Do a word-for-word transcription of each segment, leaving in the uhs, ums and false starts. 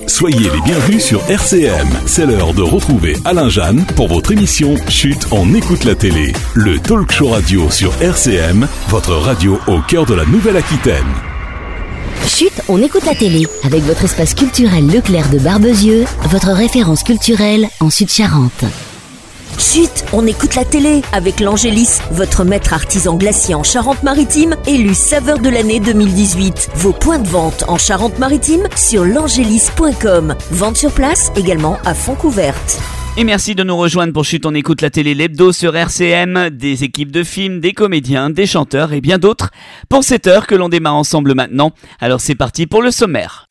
Soyez les bienvenus sur R C M. C'est l'heure de retrouver Alain Jeanne pour votre émission Chut, on écoute la télé. Le talk show radio sur R C M, votre radio au cœur de la Nouvelle-Aquitaine. Chut, on écoute la télé avec votre espace culturel Leclerc de Barbezieux, votre référence culturelle en Sud-Charente. Chut, on écoute la télé avec l'Angélis, votre maître artisan glacier en Charente-Maritime, élu saveur de l'année deux mille dix-huit. Vos points de vente en Charente-Maritime sur l'angélis point com. Vente sur place également à Fontcouverte. Et merci de nous rejoindre pour Chut, on écoute la télé, l'hebdo sur R C M, des équipes de films, des comédiens, des chanteurs et bien d'autres pour cette heure que l'on démarre ensemble maintenant. Alors c'est parti pour le sommaire.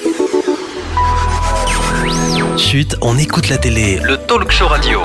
Chut, on écoute la télé, le talk show radio.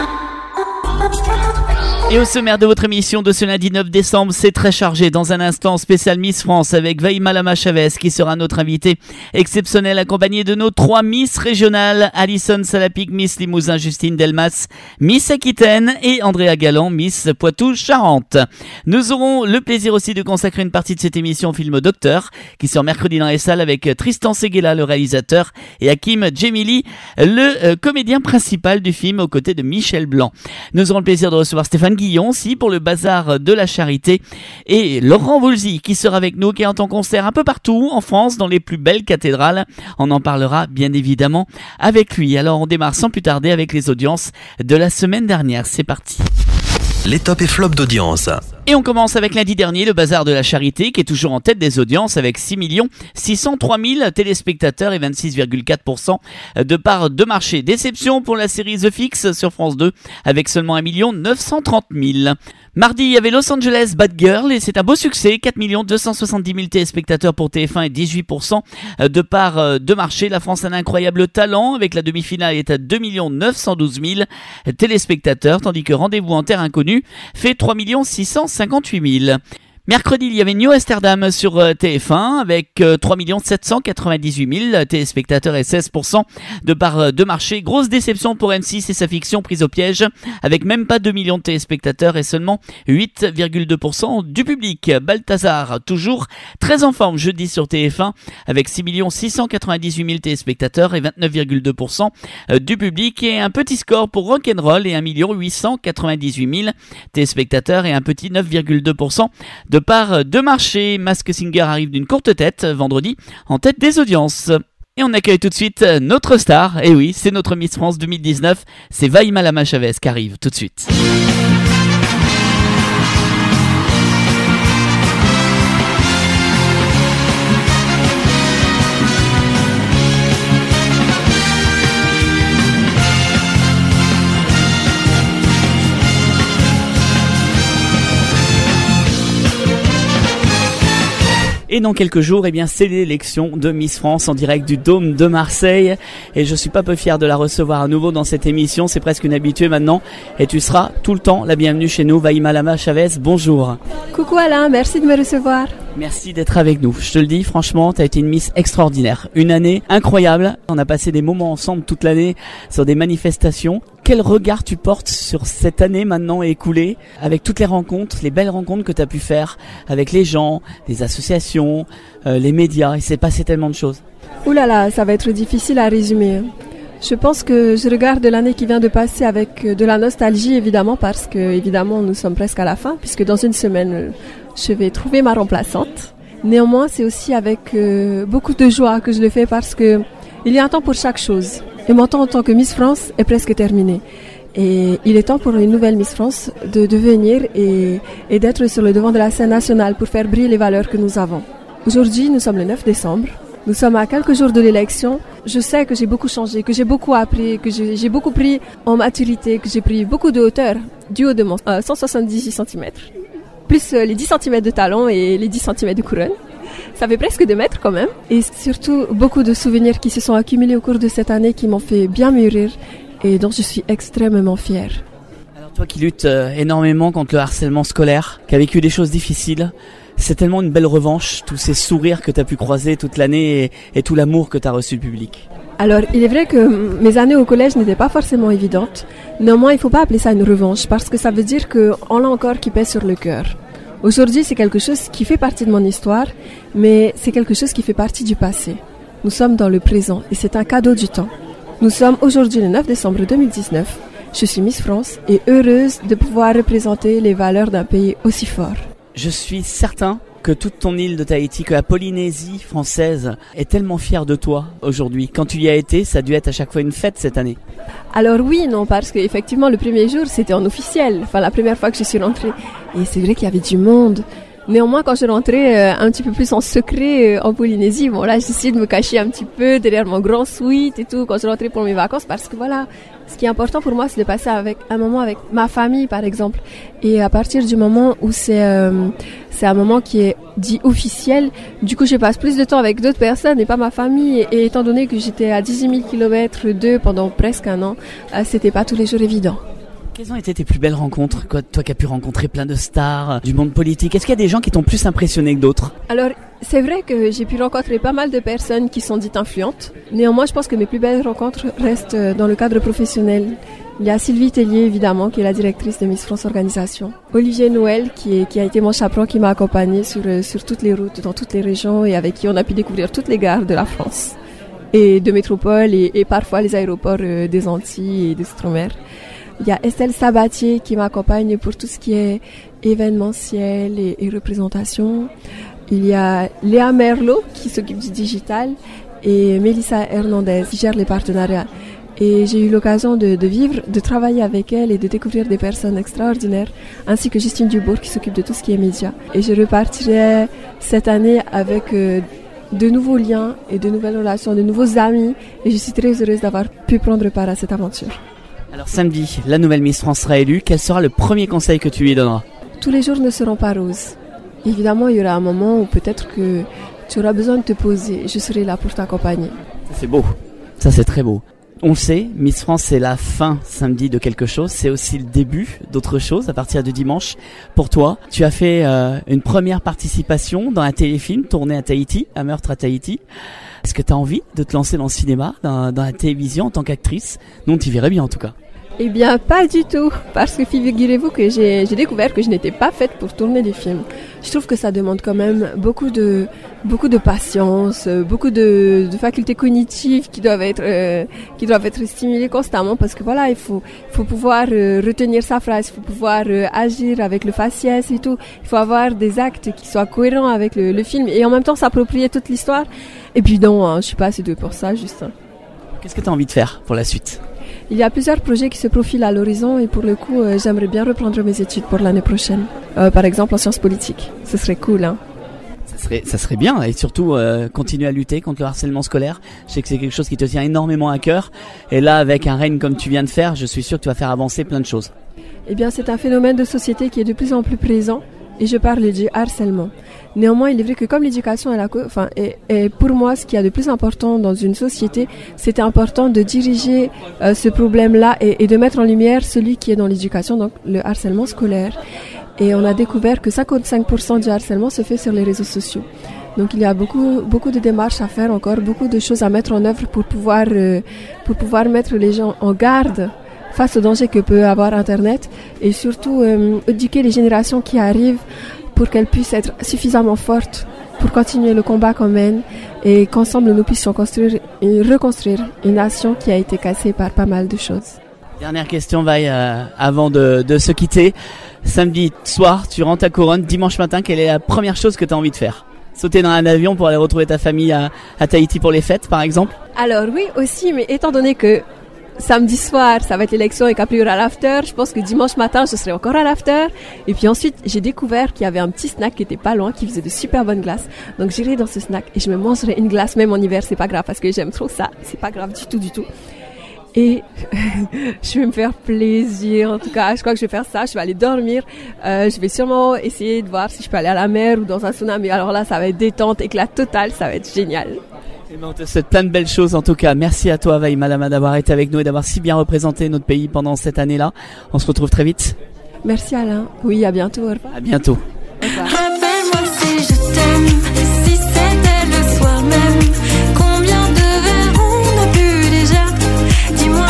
Et au sommaire de votre émission de ce lundi neuf décembre, c'est très chargé. Dans un instant, spécial Miss France avec Vaïma Lama-Chavez qui sera notre invitée exceptionnelle, accompagnée de nos trois Miss régionales, Alison Salapic, Miss Limousin, Justine Delmas, Miss Aquitaine et Andrea Galland, Miss Poitou-Charentes. Nous aurons le plaisir aussi de consacrer une partie de cette émission au film Docteur, qui sort mercredi dans les salles avec Tristan Seguela, le réalisateur, et Hakim Djemili, le euh, comédien principal du film, aux côtés de Michel Blanc. Nous aurons le plaisir de recevoir Stéphane Guillon aussi pour le bazar de la charité et Laurent Voulzy qui sera avec nous, qui est en concert un peu partout en France dans les plus belles cathédrales. On en parlera bien évidemment avec lui. Alors on démarre sans plus tarder avec les audiences de la semaine dernière. C'est parti. Les tops et flops d'audience. Et on commence avec lundi dernier, le bazar de la charité qui est toujours en tête des audiences avec six millions six cent trois mille téléspectateurs et vingt-six virgule quatre pour cent de part de marché. Déception pour la série The Fix sur France deux avec seulement un million neuf cent trente mille. Mardi, il y avait Los Angeles Bad Girl et c'est un beau succès, quatre millions deux cent soixante-dix mille téléspectateurs pour T F un et dix-huit pour cent de part de marché. La France a un incroyable talent avec la demi-finale est à deux millions neuf cent douze mille téléspectateurs, tandis que Rendez-vous en terre inconnue fait trois millions six cent cinquante-huit mille. Mercredi, il y avait New Amsterdam sur T F un avec trois millions sept cent quatre-vingt-dix-huit mille téléspectateurs et seize pour cent de part de marché. Grosse déception pour M six et sa fiction prise au piège avec même pas deux millions de téléspectateurs et seulement huit virgule deux pour cent du public. Balthazar, toujours très en forme jeudi sur T F un avec six millions six cent quatre-vingt-dix-huit mille téléspectateurs et vingt-neuf virgule deux pour cent du public. Et un petit score pour Rock'n'Roll et un million huit cent quatre-vingt-dix-huit mille téléspectateurs et un petit neuf virgule deux pour cent de part de marché. Masked Singer arrive d'une courte tête vendredi en tête des audiences. Et on accueille tout de suite notre star. Et oui, c'est notre Miss France deux mille dix-neuf. C'est Vaïma Lama-Chavez qui arrive tout de suite. Et dans quelques jours, eh bien, c'est l'élection de Miss France en direct du Dôme de Marseille. Et je suis pas peu fier de la recevoir à nouveau dans cette émission. C'est presque une habituée maintenant. Et tu seras tout le temps la bienvenue chez nous. Vaïma Lama-Chavez, bonjour. Coucou Alain, merci de me recevoir. Merci d'être avec nous. Je te le dis, franchement, tu as été une Miss extraordinaire. Une année incroyable. On a passé des moments ensemble toute l'année sur des manifestations. Quel regard tu portes sur cette année maintenant écoulée, avec toutes les rencontres, les belles rencontres que tu as pu faire avec les gens, les associations, euh, les médias. Il s'est passé tellement de choses. Ouh là là, ça va être difficile à résumer. Je pense que je regarde l'année qui vient de passer avec de la nostalgie, évidemment, parce que évidemment nous sommes presque à la fin, puisque dans une semaine, je vais trouver ma remplaçante. Néanmoins, c'est aussi avec euh, beaucoup de joie que je le fais, parce que il y a un temps pour chaque chose. Et mon temps en tant que Miss France est presque terminé. Et il est temps pour une nouvelle Miss France de, de venir et, et d'être sur le devant de la scène nationale pour faire briller les valeurs que nous avons. Aujourd'hui, nous sommes le neuf décembre. Nous sommes à quelques jours de l'élection. Je sais que j'ai beaucoup changé, que j'ai beaucoup appris, que j'ai, j'ai beaucoup pris en maturité, que j'ai pris beaucoup de hauteur du haut de mon euh, cent soixante-dix centimètres. Plus euh, les dix centimètres de talon et les dix centimètres de couronne. Ça fait presque deux mètres quand même. Et surtout, beaucoup de souvenirs qui se sont accumulés au cours de cette année qui m'ont fait bien mûrir et dont je suis extrêmement fière. Alors toi qui luttes euh, énormément contre le harcèlement scolaire, qui a vécu des choses difficiles, c'est tellement une belle revanche, tous ces sourires que tu as pu croiser toute l'année et, et tout l'amour que tu as reçu du public. Alors, il est vrai que mes années au collège n'étaient pas forcément évidentes. Néanmoins, il ne faut pas appeler ça une revanche parce que ça veut dire qu'on l'a encore qui pèse sur le cœur. Aujourd'hui, c'est quelque chose qui fait partie de mon histoire, mais c'est quelque chose qui fait partie du passé. Nous sommes dans le présent et c'est un cadeau du temps. Nous sommes aujourd'hui le neuf décembre deux mille dix-neuf. Je suis Miss France et heureuse de pouvoir représenter les valeurs d'un pays aussi fort. Je suis certain que toute ton île de Tahiti, que la Polynésie française est tellement fière de toi aujourd'hui. Quand tu y as été, ça a dû être à chaque fois une fête cette année. Alors oui, non, parce qu'effectivement le premier jour c'était en officiel, enfin la première fois que je suis rentrée. Et c'est vrai qu'il y avait du monde. Néanmoins, quand je rentrais euh, un petit peu plus en secret euh, en Polynésie, bon là j'essayais de me cacher un petit peu derrière mon grand suite et tout quand je rentrais pour mes vacances, parce que voilà, ce qui est important pour moi c'est de passer avec un moment avec ma famille par exemple. Et à partir du moment où c'est euh, c'est un moment qui est dit officiel, du coup je passe plus de temps avec d'autres personnes et pas ma famille. Et, et étant donné que j'étais à dix-huit mille kilomètres d'eux pendant presque un an, euh, c'était pas tous les jours évident. Quelles ont été tes plus belles rencontres, quoi, toi qui as pu rencontrer plein de stars euh, du monde politique? Est-ce qu'il y a des gens qui t'ont plus impressionné que d'autres? Alors, c'est vrai que j'ai pu rencontrer pas mal de personnes qui sont dites influentes. Néanmoins, je pense que mes plus belles rencontres restent dans le cadre professionnel. Il y a Sylvie Tellier, évidemment, qui est la directrice de Miss France Organisation. Olivier Noël, qui, est, qui a été mon chaperon, qui m'a accompagnée sur, sur toutes les routes, dans toutes les régions, et avec qui on a pu découvrir toutes les gares de la France et de métropole, et, et parfois les aéroports euh, des Antilles et des Outre-mer. Il y a Estelle Sabatier qui m'accompagne pour tout ce qui est événementiel et, et représentation. Il y a Léa Merlot qui s'occupe du digital et Mélissa Hernandez qui gère les partenariats. Et j'ai eu l'occasion de, de vivre, de travailler avec elle et de découvrir des personnes extraordinaires, ainsi que Justine Dubourg qui s'occupe de tout ce qui est médias. Et je repartirai cette année avec euh, de nouveaux liens et de nouvelles relations, de nouveaux amis. Et je suis très heureuse d'avoir pu prendre part à cette aventure. Alors samedi, la nouvelle Miss France sera élue. Quel sera le premier conseil que tu lui donneras? Tous les jours ne seront pas roses. Évidemment, il y aura un moment où peut-être que tu auras besoin de te poser. Je serai là pour t'accompagner. Ça, c'est beau. Ça, c'est très beau. On le sait, Miss France, c'est la fin samedi de quelque chose. C'est aussi le début d'autre chose à partir de dimanche. Pour toi, tu as fait euh, une première participation dans un téléfilm tourné à Tahiti, à Meurtre à Tahiti. Est-ce que tu as envie de te lancer dans le cinéma, dans, dans la télévision en tant qu'actrice? Non, tu verrais bien en tout cas. Eh bien, pas du tout, parce que figurez-vous que j'ai, j'ai découvert que je n'étais pas faite pour tourner des films. Je trouve que ça demande quand même beaucoup de, beaucoup de patience, beaucoup de, de facultés cognitives qui doivent être, euh, qui doivent être stimulées constamment, parce que voilà, il faut, il faut pouvoir euh, retenir sa phrase, il faut pouvoir euh, agir avec le faciès et tout. Il faut avoir des actes qui soient cohérents avec le, le film et en même temps s'approprier toute l'histoire. Et puis non, hein, je suis pas assez douée pour ça, juste. Hein. Qu'est-ce que tu as envie de faire pour la suite? Il y a plusieurs projets qui se profilent à l'horizon et pour le coup, euh, j'aimerais bien reprendre mes études pour l'année prochaine. Euh, par exemple, en sciences politiques. Ce serait cool, hein. Ça serait, ça serait bien et surtout euh, continuer à lutter contre le harcèlement scolaire. Je sais que c'est quelque chose qui te tient énormément à cœur. Et là, avec un règne comme tu viens de faire, je suis sûr que tu vas faire avancer plein de choses. Eh bien, c'est un phénomène de société qui est de plus en plus présent. Et je parle du harcèlement. Néanmoins, il est vrai que comme l'éducation est, la co- enfin, est, est pour moi ce qu'il y a de plus important dans une société, c'est important de diriger euh, ce problème-là et, et de mettre en lumière celui qui est dans l'éducation, donc le harcèlement scolaire. Et on a découvert que cinquante-cinq pour cent du harcèlement se fait sur les réseaux sociaux. Donc il y a beaucoup, beaucoup de démarches à faire encore, beaucoup de choses à mettre en œuvre pour pouvoir, euh, pour pouvoir mettre les gens en garde face aux dangers que peut avoir Internet et surtout euh, éduquer les générations qui arrivent pour qu'elles puissent être suffisamment fortes pour continuer le combat qu'on mène et qu'ensemble nous puissions construire et reconstruire une nation qui a été cassée par pas mal de choses. Dernière question, Vaille, euh, avant de, de se quitter. Samedi soir, tu rentres à Couronne. Dimanche matin, quelle est la première chose que tu as envie de faire? Sauter dans un avion pour aller retrouver ta famille à, à Tahiti pour les fêtes, par exemple? Alors oui, aussi, mais étant donné que samedi soir, ça va être l'élection et qu'après il y aura l'after. Je pense que dimanche matin, je serai encore à l'after. Et puis ensuite, j'ai découvert qu'il y avait un petit snack qui était pas loin, qui faisait de super bonnes glaces. Donc j'irai dans ce snack et je me mangerai une glace, même en hiver, c'est pas grave parce que j'aime trop ça. C'est pas grave du tout, du tout. Et je vais me faire plaisir. En tout cas, je crois que je vais faire ça. Je vais aller dormir. Euh, je vais sûrement essayer de voir si je peux aller à la mer ou dans un sauna. Mais alors là, ça va être détente, éclat total. Ça va être génial. Et ben on te souhaite plein de belles choses en tout cas. Merci à toi Vaille Malama d'avoir été avec nous et d'avoir si bien représenté notre pays pendant cette année-là. On se retrouve très vite. Merci Alain. Oui, à bientôt. Au revoir. À bientôt. Au revoir. Rappelle-moi si je t'aime, si c'était le soir même. Combien de verres on a bu déjà? Dis-moi,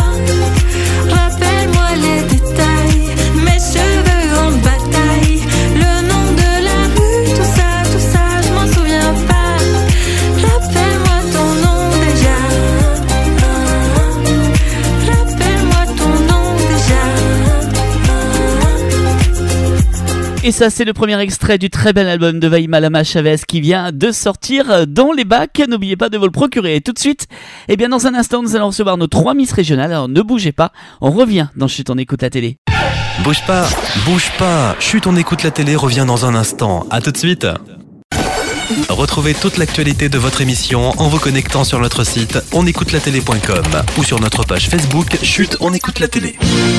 rappelle-moi les détails. Mes cheveux en bataille, le nom de la rue, tout ça, tout ça, je m'en souviens pas. Rappelle-moi ton nom. Et ça, c'est le premier extrait du très bel album de Vaïma Lama Chavez qui vient de sortir dans les bacs. N'oubliez pas de vous le procurer. Et tout de suite, eh bien, dans un instant, nous allons recevoir nos trois Miss régionales. Alors, ne bougez pas. On revient dans Chut, on écoute la télé. Bouge pas, bouge pas. Chut, on écoute la télé revient dans un instant. À tout de suite. Retrouvez toute l'actualité de votre émission en vous connectant sur notre site on écoute la télé point com ou sur notre page Facebook Chut, on écoute la télé.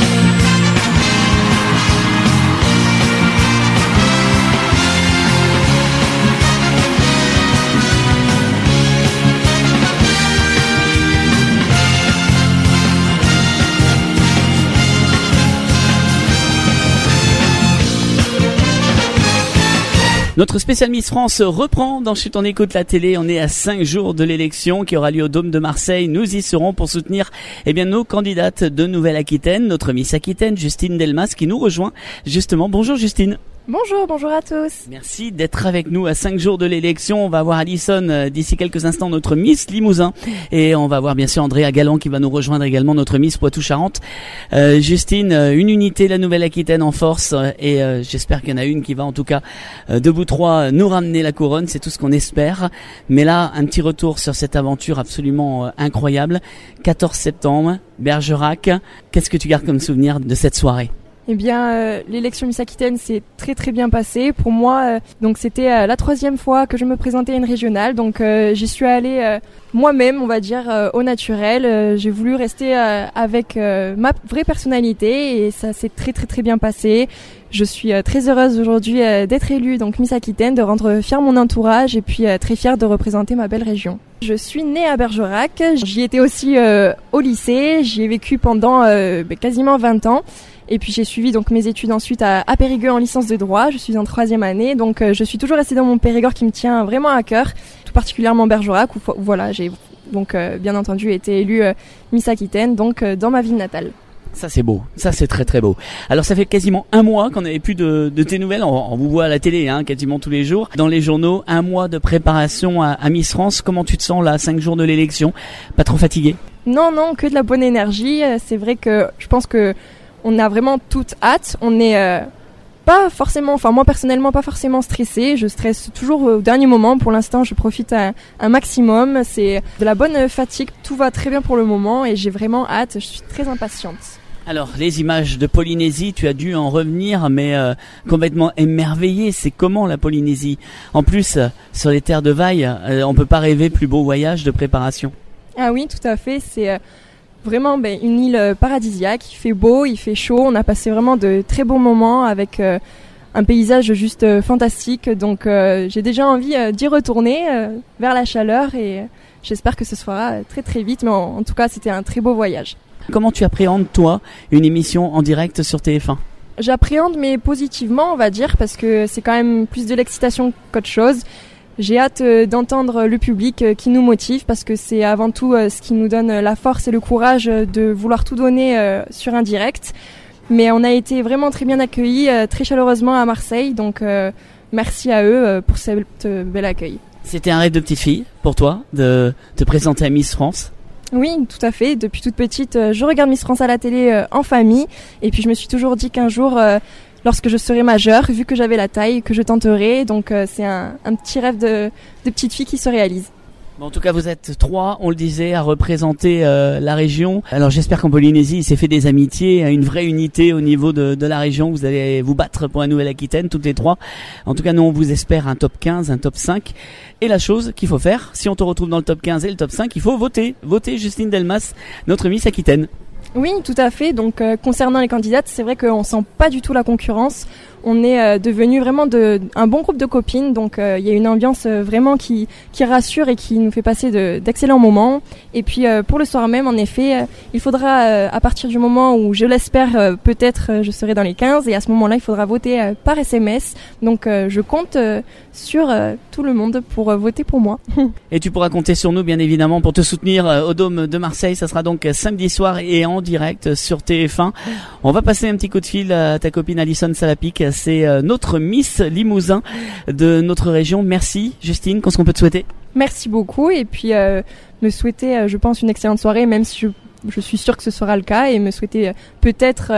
Notre spécial Miss France reprend dans Chut, on écoute la télé. On est à cinq jours de l'élection qui aura lieu au Dôme de Marseille. Nous y serons pour soutenir eh bien, nos candidates de Nouvelle-Aquitaine. Notre Miss Aquitaine, Justine Delmas, qui nous rejoint justement. Bonjour Justine. Bonjour, bonjour à tous. Merci d'être avec nous à cinq jours de l'élection. On va voir Alison euh, d'ici quelques instants, notre Miss Limousin. Et on va voir bien sûr Andrea Galland qui va nous rejoindre également, notre Miss Poitou-Charentes. Euh, Justine, euh, une unité, la Nouvelle-Aquitaine en force. Euh, et euh, j'espère qu'il y en a une qui va en tout cas, euh, de vous trois, nous ramener la couronne. C'est tout ce qu'on espère. Mais là, un petit retour sur cette aventure absolument euh, incroyable. quatorze septembre, Bergerac. Qu'est-ce que tu gardes comme souvenir de cette soirée ? Eh bien, euh, l'élection Miss Aquitaine s'est très très bien passée. Pour moi, euh, donc c'était euh, la troisième fois que je me présentais à une régionale. Donc euh, j'y suis allée euh, moi-même, on va dire, euh, au naturel. Euh, j'ai voulu rester euh, avec euh, ma vraie personnalité et ça s'est très très très bien passé. Je suis euh, très heureuse aujourd'hui euh, d'être élue donc Miss Aquitaine, de rendre fier mon entourage et puis euh, très fière de représenter ma belle région. Je suis née à Bergerac. J'y étais aussi euh, au lycée. J'y ai vécu pendant euh, quasiment vingt ans. Et puis j'ai suivi donc mes études ensuite à, à Périgueux en licence de droit. Je suis en troisième année, donc euh, je suis toujours restée dans mon Périgord qui me tient vraiment à cœur, tout particulièrement Bergerac où, où voilà j'ai donc euh, bien entendu été élue euh, Miss Aquitaine donc euh, dans ma ville natale. Ça c'est beau, ça c'est très très beau. Alors ça fait quasiment un mois qu'on n'avait plus de, de tes nouvelles, on, on vous voit à la télé hein, quasiment tous les jours, dans les journaux, un mois de préparation à, à Miss France. Comment tu te sens là, cinq jours de l'élection? Pas trop fatigué? Non, non, que de la bonne énergie. C'est vrai que je pense que on a vraiment toute hâte. On est euh, pas forcément, enfin moi personnellement pas forcément stressée. Je stresse toujours au dernier moment. Pour l'instant, je profite un, un maximum. C'est de la bonne fatigue. Tout va très bien pour le moment et j'ai vraiment hâte. Je suis très impatiente. Alors, les images de Polynésie, tu as dû en revenir, mais euh, complètement émerveillé. C'est comment la Polynésie? En plus, euh, sur les terres de Vaille, euh, on peut pas rêver plus beau voyage de préparation. Ah oui, tout à fait. C'est euh, vraiment ben, une île paradisiaque. Il fait beau, il fait chaud. On a passé vraiment de très bons moments avec euh, un paysage juste euh, fantastique. Donc, euh, j'ai déjà envie euh, d'y retourner euh, vers la chaleur et euh, j'espère que ce sera très très vite. Mais en, en tout cas, c'était un très beau voyage. Comment tu appréhendes, toi, une émission en direct sur T F un ? J'appréhende, mais positivement, on va dire, parce que c'est quand même plus de l'excitation qu'autre chose. J'ai hâte euh, d'entendre le public euh, qui nous motive, parce que c'est avant tout euh, ce qui nous donne la force et le courage euh, de vouloir tout donner euh, sur un direct. Mais on a été vraiment très bien accueillis, euh, très chaleureusement à Marseille, donc euh, merci à eux euh, pour cet euh, bel accueil. C'était un rêve de petite fille, pour toi, de te présenter à Miss France ? Oui, tout à fait. Depuis toute petite, euh, je regarde Miss France à la télé euh, en famille. Et puis je me suis toujours dit qu'un jour, euh, lorsque je serai majeure, vu que j'avais la taille, que je tenterai. Donc euh, c'est un, un petit rêve de, de petite fille qui se réalise. Bon, en tout cas, vous êtes trois, on le disait, à représenter euh, la région. Alors j'espère qu'en Polynésie, il s'est fait des amitiés, une vraie unité au niveau de, de la région. Vous allez vous battre pour la Nouvelle-Aquitaine, toutes les trois. En tout cas, nous, on vous espère un top quinze, un top cinq. Et la chose qu'il faut faire, si on te retrouve dans le top quinze et le top cinq, il faut voter. Voter Justine Delmas, notre Miss Aquitaine. Oui, tout à fait. Donc euh, concernant les candidates, c'est vrai qu'on sent pas du tout la concurrence. On est euh, devenu vraiment de, un bon groupe de copines, donc il euh, y a une ambiance euh, vraiment qui, qui rassure et qui nous fait passer de, d'excellents moments. Et puis euh, pour le soir même, en effet, euh, il faudra, euh, à partir du moment où je l'espère, euh, peut-être euh, je serai dans les quinze, et à ce moment-là, il faudra voter euh, par S M S. Donc euh, je compte euh, sur euh, tout le monde pour euh, voter pour moi. Et tu pourras compter sur nous, bien évidemment, pour te soutenir euh, au Dôme de Marseille. Ça sera donc samedi soir et en direct sur T F un. On va passer un petit coup de fil à ta copine Alison Salapic. C'est euh, notre Miss Limousin de notre région. Merci Justine, qu'est-ce qu'on peut te souhaiter ? Merci beaucoup et puis euh, me souhaiter, euh, je pense, une excellente soirée, même si je, je suis sûre que ce sera le cas, et me souhaiter euh, peut-être euh,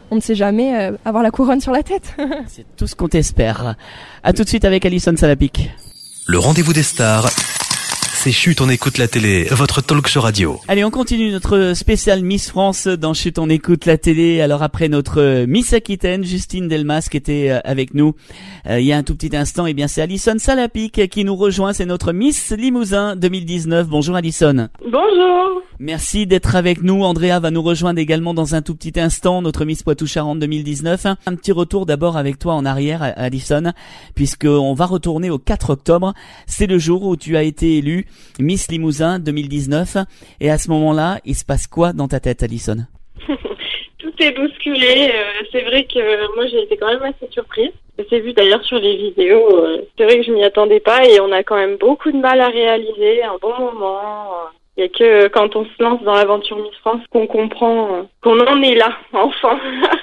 on ne sait jamais euh, avoir la couronne sur la tête. C'est tout ce qu'on t'espère. À tout de suite avec Alison Salapic. Le rendez-vous des stars, c'est Chut, on écoute la télé, votre talk show radio. Allez, on continue notre spécial Miss France dans Chut, on écoute la télé. Alors après notre Miss Aquitaine, Justine Delmas, qui était avec nous euh, il y a un tout petit instant, eh bien c'est Alison Salapic qui nous rejoint. C'est notre Miss Limousin deux mille dix-neuf. Bonjour Alison. Bonjour. Merci d'être avec nous. Andrea va nous rejoindre également dans un tout petit instant, notre Miss Poitou-Charentes deux mille dix-neuf. Un petit retour d'abord avec toi en arrière, Alison, puisqu'on va retourner au quatre octobre. C'est le jour où tu as été élue Miss Limousin deux mille dix-neuf. Et à ce moment-là, il se passe quoi dans ta tête, Alison? Tout est bousculé. Euh, c'est vrai que moi, j'ai été quand même assez surprise. C'est vu d'ailleurs sur les vidéos. Euh, c'est vrai que je m'y attendais pas et on a quand même beaucoup de mal à réaliser un bon moment. Il n'y a que quand on se lance dans l'aventure Miss France qu'on comprend qu'on en est là, enfin.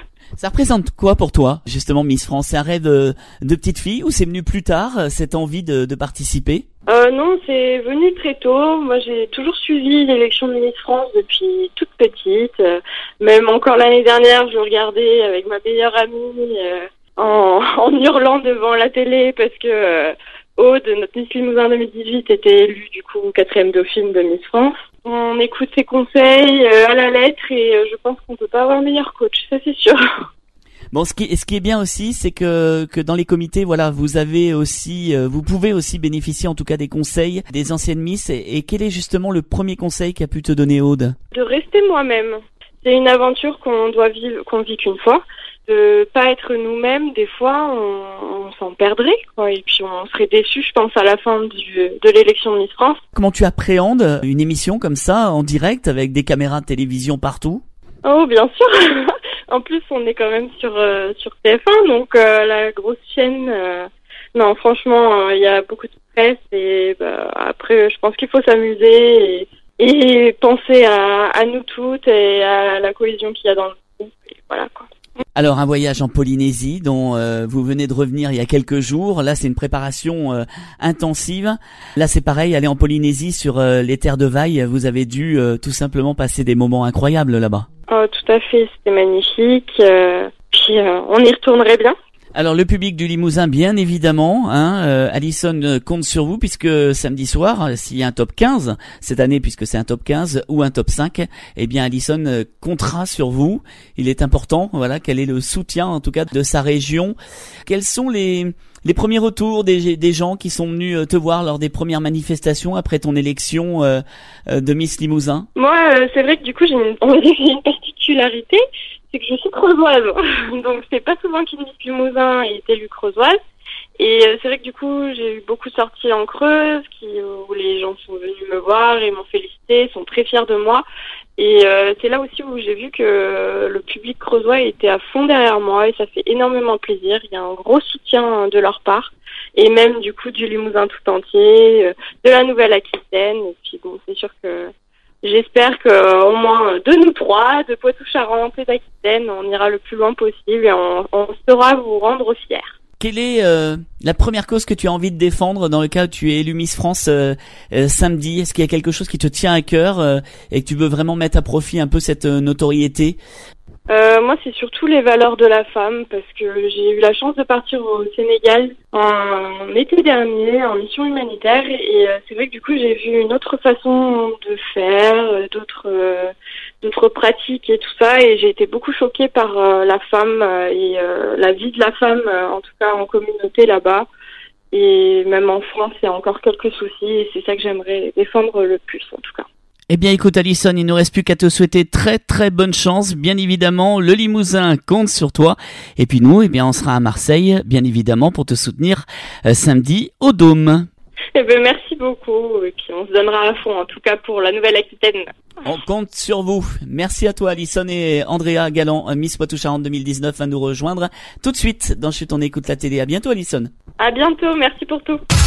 Ça représente quoi pour toi, justement, Miss France? C'est un rêve de, de petite fille ou c'est venu plus tard, cette envie de, de participer? Euh, non, c'est venu très tôt. Moi, j'ai toujours suivi l'élection de Miss France depuis toute petite. Euh, même encore l'année dernière, je regardais avec ma meilleure amie euh, en, en hurlant devant la télé parce que euh, Aude, notre Miss Limousin deux mille dix-huit, était élue du coup quatrième dauphine de Miss France. On écoute ses conseils euh, à la lettre et euh, je pense qu'on peut pas avoir meilleur coach, ça c'est sûr. Bon, ce qui, ce qui est bien aussi, c'est que, que dans les comités, voilà, vous avez aussi, euh, vous pouvez aussi bénéficier en tout cas des conseils des anciennes Miss. Et, et quel est justement le premier conseil qu'a pu te donner Aude? De rester moi-même. C'est une aventure qu'on doit vivre, qu'on vit qu'une fois. De pas être nous-mêmes, des fois, on, on s'en perdrait, quoi. Et puis on serait déçus, je pense, à la fin du, de l'élection de Miss France. Comment tu appréhendes une émission comme ça, en direct, avec des caméras de télévision partout? Oh, bien sûr. En plus, on est quand même sur euh, sur T F un, donc euh, la grosse chaîne. Euh... Non, franchement, il euh, y a beaucoup de stress et bah, après, je pense qu'il faut s'amuser et, et penser à, à nous toutes et à la cohésion qu'il y a dans le groupe. Et voilà, quoi. Alors un voyage en Polynésie dont euh, vous venez de revenir il y a quelques jours. Là c'est une préparation euh, intensive. Là c'est pareil, aller en Polynésie sur euh, les terres de Vaille. Vous avez dû euh, tout simplement passer des moments incroyables là-bas. Oh, tout à fait, c'était magnifique. Euh, puis euh, on y retournerait bien. Alors le public du Limousin, bien évidemment, hein, euh, Alison euh, compte sur vous puisque samedi soir, s'il y a un top quinze cette année, puisque c'est un top quinze ou un top cinq, eh bien Alison euh, comptera sur vous. Il est important, voilà, qu'elle ait le soutien en tout cas de sa région. Quels sont les les premiers retours des des gens qui sont venus te voir lors des premières manifestations après ton élection euh, euh, de Miss Limousin? Moi, euh, c'est vrai que du coup j'ai une, j'ai une particularité. C'est que je suis creusoise, donc c'est pas souvent qu'une Miss Limousin est élue creusoise. Et euh, c'est vrai que du coup, j'ai eu beaucoup de sorties en Creuse, qui, où les gens sont venus me voir et m'ont félicité, sont très fiers de moi. Et euh, c'est là aussi où j'ai vu que le public creusois était à fond derrière moi et ça fait énormément plaisir. Il y a un gros soutien de leur part et même du coup du Limousin tout entier, de la Nouvelle-Aquitaine. Et puis bon, c'est sûr que j'espère qu'au moins de nous trois, de Poitou-Charentes et d'Aquitaine, on ira le plus loin possible et on, on saura vous rendre fiers. Quelle est euh, la première cause que tu as envie de défendre dans le cas où tu es élu Miss France euh, euh, samedi? Est-ce qu'il y a quelque chose qui te tient à cœur euh, et que tu veux vraiment mettre à profit un peu cette euh, notoriété? Euh, moi, c'est surtout les valeurs de la femme, parce que j'ai eu la chance de partir au Sénégal en été dernier, en mission humanitaire, et euh, c'est vrai que du coup, j'ai vu une autre façon de faire, d'autres euh, d'autres pratiques et tout ça, et j'ai été beaucoup choquée par euh, la femme euh, et euh, la vie de la femme, euh, en tout cas en communauté là-bas, et même en France, il y a encore quelques soucis, et c'est ça que j'aimerais défendre le plus, en tout cas. Eh bien écoute Alison, il ne nous reste plus qu'à te souhaiter très très bonne chance. Bien évidemment, le Limousin compte sur toi. Et puis nous, eh bien on sera à Marseille, bien évidemment, pour te soutenir euh, samedi au Dôme. Eh bien merci beaucoup. Et puis on se donnera à fond, en tout cas pour la Nouvelle-Aquitaine. On compte sur vous. Merci à toi Alison et Andrea Galland, Miss Poitou-Charentes deux mille dix-neuf, à nous rejoindre tout de suite dans Chut, on écoute la télé. À bientôt Alison. À bientôt, merci pour tout.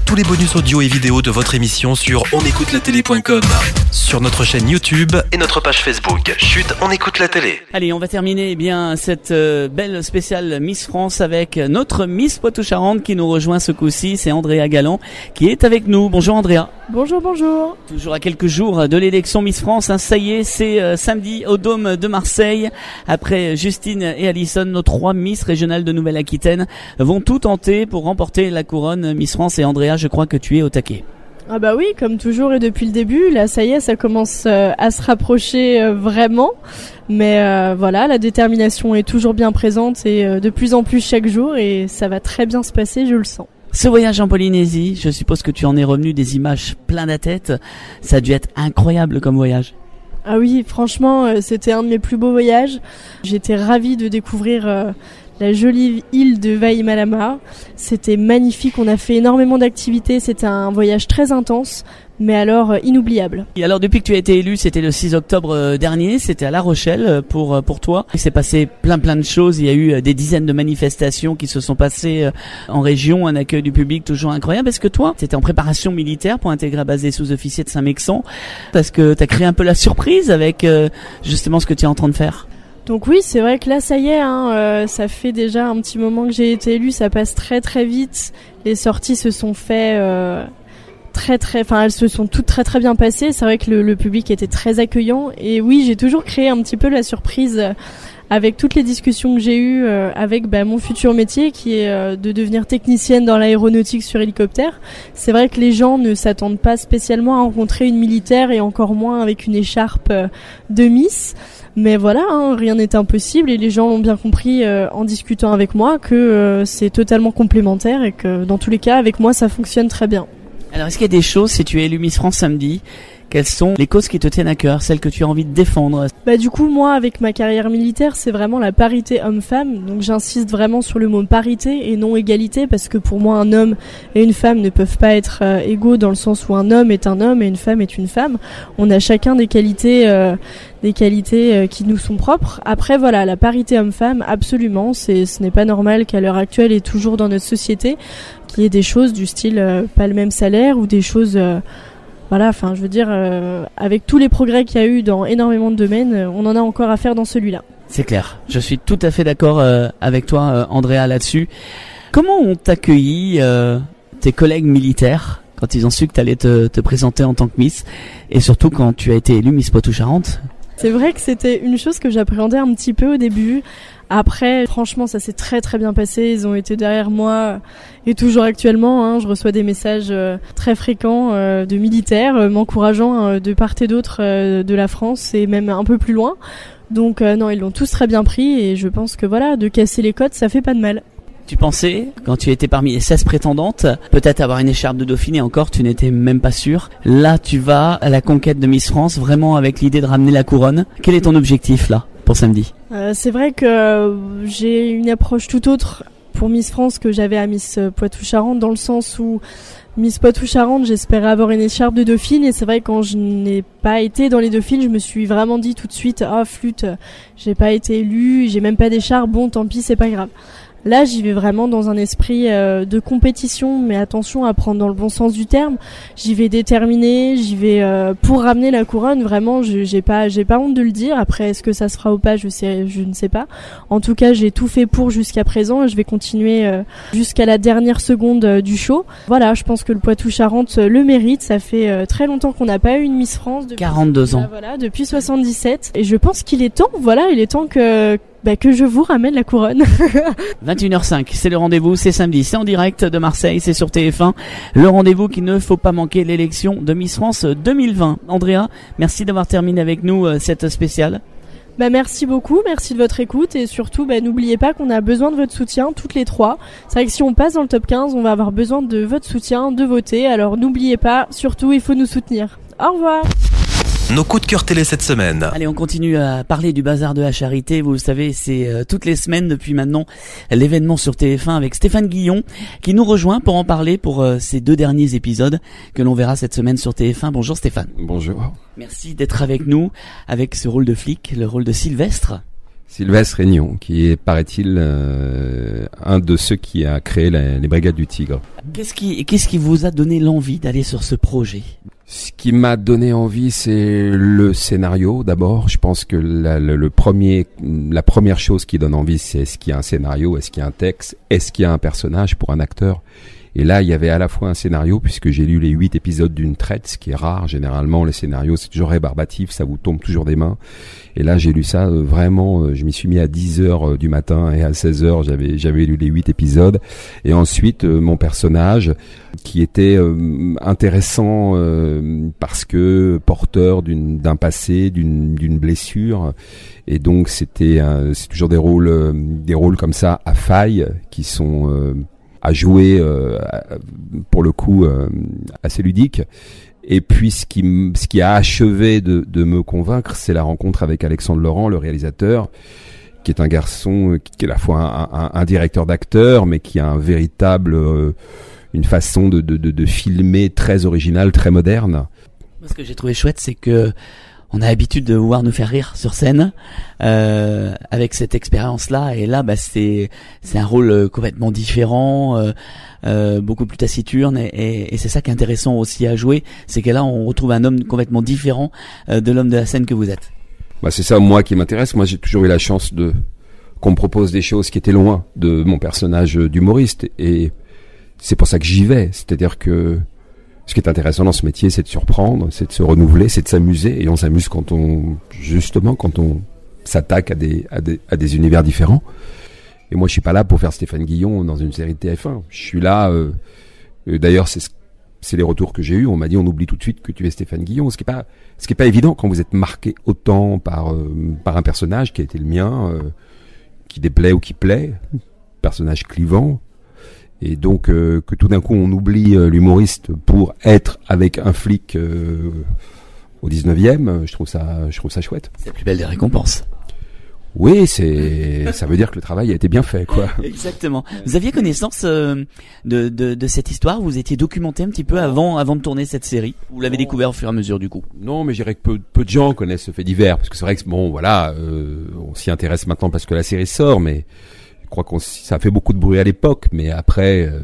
tous les bonus audio et vidéo de votre émission sur on écoute la télé point com, sur notre chaîne YouTube et notre page Facebook. Chut, on écoute la télé. Allez, on va terminer eh bien cette euh, belle spéciale Miss France avec notre Miss Poitou-Charentes qui nous rejoint ce coup-ci. C'est Andrea Galland qui est avec nous. Bonjour Andrea. Bonjour, bonjour. Toujours à quelques jours de l'élection Miss France, hein, ça y est, c'est euh, samedi au Dôme de Marseille. Après Justine et Alison, nos trois Miss régionales de Nouvelle-Aquitaine vont tout tenter pour remporter la couronne Miss France. Et Andrea, je crois que tu es au taquet. Ah bah oui, comme toujours et depuis le début, là ça y est, ça commence euh, à se rapprocher euh, vraiment. Mais euh, voilà, la détermination est toujours bien présente et euh, de plus en plus chaque jour et ça va très bien se passer, je le sens. Ce voyage en Polynésie, je suppose que tu en es revenu des images plein la tête. Ça a dû être incroyable comme voyage. Ah oui, franchement, euh, c'était un de mes plus beaux voyages. J'étais ravie de découvrir euh, la jolie île de Vaimalama. C'était magnifique, on a fait énormément d'activités, c'était un voyage très intense, mais alors euh, inoubliable. Et alors depuis que tu as été élu, c'était le six octobre euh, dernier, c'était à La Rochelle euh, pour euh, pour toi. Il s'est passé plein plein de choses, il y a eu euh, des dizaines de manifestations qui se sont passées euh, en région, un accueil du public toujours incroyable. Est-ce que toi, tu étais en préparation militaire pour intégrer la base des sous-officiers de Saint-Mexan? Parce que tu as créé un peu la surprise avec euh, justement ce que tu es en train de faire. Donc oui, c'est vrai que là, ça y est, hein, euh, ça fait déjà un petit moment que j'ai été élue, ça passe très très vite. Les sorties se sont faites euh, très très, enfin elles se sont toutes très très bien passées. C'est vrai que le, le public était très accueillant et oui, j'ai toujours créé un petit peu la surprise euh, avec toutes les discussions que j'ai eues euh, avec bah, mon futur métier qui est euh, de devenir technicienne dans l'aéronautique sur hélicoptère. C'est vrai que les gens ne s'attendent pas spécialement à rencontrer une militaire et encore moins avec une écharpe euh, de Miss. Mais voilà, hein, rien n'est impossible et les gens l'ont bien compris euh, en discutant avec moi que euh, c'est totalement complémentaire et que dans tous les cas, avec moi, ça fonctionne très bien. Alors, est-ce qu'il y a des choses, si tu es élu Miss France samedi, quelles sont les causes qui te tiennent à cœur, celles que tu as envie de défendre? Bah du coup, moi, avec ma carrière militaire, c'est vraiment la parité homme-femme. Donc j'insiste vraiment sur le mot parité et non égalité, parce que pour moi, un homme et une femme ne peuvent pas être euh, égaux dans le sens où un homme est un homme et une femme est une femme. On a chacun des qualités, euh, des qualités euh, qui nous sont propres. Après, voilà, la parité homme-femme, absolument. C'est, ce n'est pas normal qu'à l'heure actuelle et toujours dans notre société, qu'il y ait des choses du style euh, pas le même salaire ou des choses... Euh, Voilà, enfin, je veux dire, euh, avec tous les progrès qu'il y a eu dans énormément de domaines, euh, on en a encore à faire dans celui-là. C'est clair. Je suis tout à fait d'accord euh, avec toi, euh, Andrea, là-dessus. Comment ont accueilli euh, tes collègues militaires quand ils ont su que tu allais te, te présenter en tant que Miss, et surtout quand tu as été élue Miss Poitou-Charentes? C'est vrai que c'était une chose que j'appréhendais un petit peu au début. Après, franchement, ça s'est très très bien passé. Ils ont été derrière moi et toujours actuellement. Hein, je reçois des messages euh, très fréquents euh, de militaires euh, m'encourageant euh, de part et d'autre euh, de la France et même un peu plus loin. Donc euh, non, ils l'ont tous très bien pris et je pense que voilà, de casser les codes, ça fait pas de mal. Tu pensais, quand tu étais parmi les seize prétendantes, peut-être avoir une écharpe de dauphine et encore, tu n'étais même pas sûr. Là, tu vas à la conquête de Miss France, vraiment avec l'idée de ramener la couronne. Quel est ton objectif, là, pour samedi? euh, C'est vrai que euh, j'ai une approche tout autre pour Miss France que j'avais à Miss Poitou-Charentes, dans le sens où Miss Poitou-Charentes, j'espérais avoir une écharpe de dauphine et c'est vrai quand je n'ai pas été dans les dauphines, je me suis vraiment dit tout de suite, ah flûte, j'ai pas été élue, j'ai même pas d'écharpe, bon tant pis, c'est pas grave. Là, j'y vais vraiment dans un esprit euh, de compétition, mais attention à prendre dans le bon sens du terme. J'y vais déterminée, j'y vais euh, pour ramener la couronne. Vraiment, je, j'ai pas, j'ai pas honte de le dire. Après, est-ce que ça se fera ou pas, je sais, je ne sais pas. En tout cas, j'ai tout fait pour jusqu'à présent et je vais continuer euh, jusqu'à la dernière seconde euh, du show. Voilà, je pense que le Poitou-Charentes euh, le mérite. Ça fait euh, très longtemps qu'on n'a pas eu une Miss France. Depuis, quarante-deux ans. Euh, voilà, depuis soixante-dix-sept. Et je pense qu'il est temps. Voilà, il est temps que Bah, que je vous ramène la couronne. vingt et une heures cinq, c'est le rendez-vous, c'est samedi, c'est en direct de Marseille, c'est sur T F un. Le rendez-vous qu'il ne faut pas manquer, l'élection de Miss France deux mille vingt. Andrea, merci d'avoir terminé avec nous euh, cette spéciale. Bah, merci beaucoup, merci de votre écoute et surtout bah, n'oubliez pas qu'on a besoin de votre soutien toutes les trois. C'est vrai que si on passe dans le top quinze, on va avoir besoin de votre soutien, de voter, alors n'oubliez pas, surtout il faut nous soutenir. Au revoir. Nos coups de cœur télé cette semaine. Allez, on continue à parler du bazar de la charité. Vous le savez, c'est euh, toutes les semaines depuis maintenant l'événement sur T F un avec Stéphane Guillon qui nous rejoint pour en parler pour euh, ces deux derniers épisodes que l'on verra cette semaine sur T F un. Bonjour Stéphane. Bonjour. Merci d'être avec nous avec ce rôle de flic, le rôle de Sylvestre. Sylvestre Régnant, qui est, paraît-il, euh, un de ceux qui a créé la, les Brigades du Tigre. Qu'est-ce qui, qu'est-ce qui vous a donné l'envie d'aller sur ce projet ? Ce qui m'a donné envie, c'est le scénario. D'abord, je pense que la, le, le premier, la première chose qui donne envie, c'est est-ce qu'il y a un scénario, est-ce qu'il y a un texte, est-ce qu'il y a un personnage pour un acteur. Et là, il y avait à la fois un scénario, puisque j'ai lu les huit épisodes d'une traite, ce qui est rare. Généralement, les scénarios, c'est toujours rébarbatif, ça vous tombe toujours des mains. Et là, j'ai lu ça euh, vraiment, euh, je m'y suis mis à dix heures euh, du matin et à seize heures, j'avais j'avais lu les huit épisodes. Et ensuite, euh, mon personnage, qui était euh, intéressant euh, parce que porteur d'une, d'un passé, d'une, d'une blessure. Et donc, c'était euh, c'est toujours des rôles, euh, des rôles comme ça à faille, qui sont... Euh, à jouer euh, pour le coup euh, assez ludique. Et puis ce qui m- ce qui a achevé de de me convaincre, c'est la rencontre avec Alexandre Laurent, le réalisateur, qui est un garçon qui est à la fois un, un, un directeur d'acteur, mais qui a un véritable euh, une façon de, de de de filmer très originale, très moderne. Ce que j'ai trouvé chouette, c'est que on a l'habitude de voir nous faire rire sur scène euh, avec cette expérience-là, et là, bah, c'est c'est un rôle complètement différent, euh, euh, beaucoup plus taciturne, et, et, et c'est ça qui est intéressant aussi à jouer, c'est que là, on retrouve un homme complètement différent euh, de l'homme de la scène que vous êtes. Bah, c'est ça, moi, qui m'intéresse. Moi, j'ai toujours eu la chance de qu'on me propose des choses qui étaient loin de mon personnage d'humoriste, et c'est pour ça que j'y vais. C'est-à-dire que ce qui est intéressant dans ce métier, c'est de surprendre, c'est de se renouveler, c'est de s'amuser. Et on s'amuse quand on, justement, quand on s'attaque à des, à des, à des univers différents. Et moi, je suis pas là pour faire Stéphane Guillon dans une série de T F un. Je suis là, euh, euh, d'ailleurs, c'est, c'est les retours que j'ai eus. On m'a dit, on oublie tout de suite que tu es Stéphane Guillon. Ce qui est pas, ce qui est pas évident quand vous êtes marqué autant par, euh, par un personnage qui a été le mien, euh, qui déplaît ou qui plaît, personnage clivant. Et donc euh, que tout d'un coup on oublie euh, l'humoriste pour être avec un flic euh, au dix-neuvième, je trouve ça, je trouve ça chouette. C'est la plus belle des récompenses. Oui, c'est, ça veut dire que le travail a été bien fait, quoi. Exactement. Vous aviez connaissance euh, de, de de cette histoire ? Vous étiez documenté un petit peu avant avant de tourner cette série ? Vous l'avez découvert au fur et à mesure du coup ? Non, mais je dirais que peu, peu de gens connaissent ce fait divers, parce que c'est vrai que bon, voilà, euh, on s'y intéresse maintenant parce que la série sort, mais je crois qu'on ça a fait beaucoup de bruit à l'époque, mais après, euh,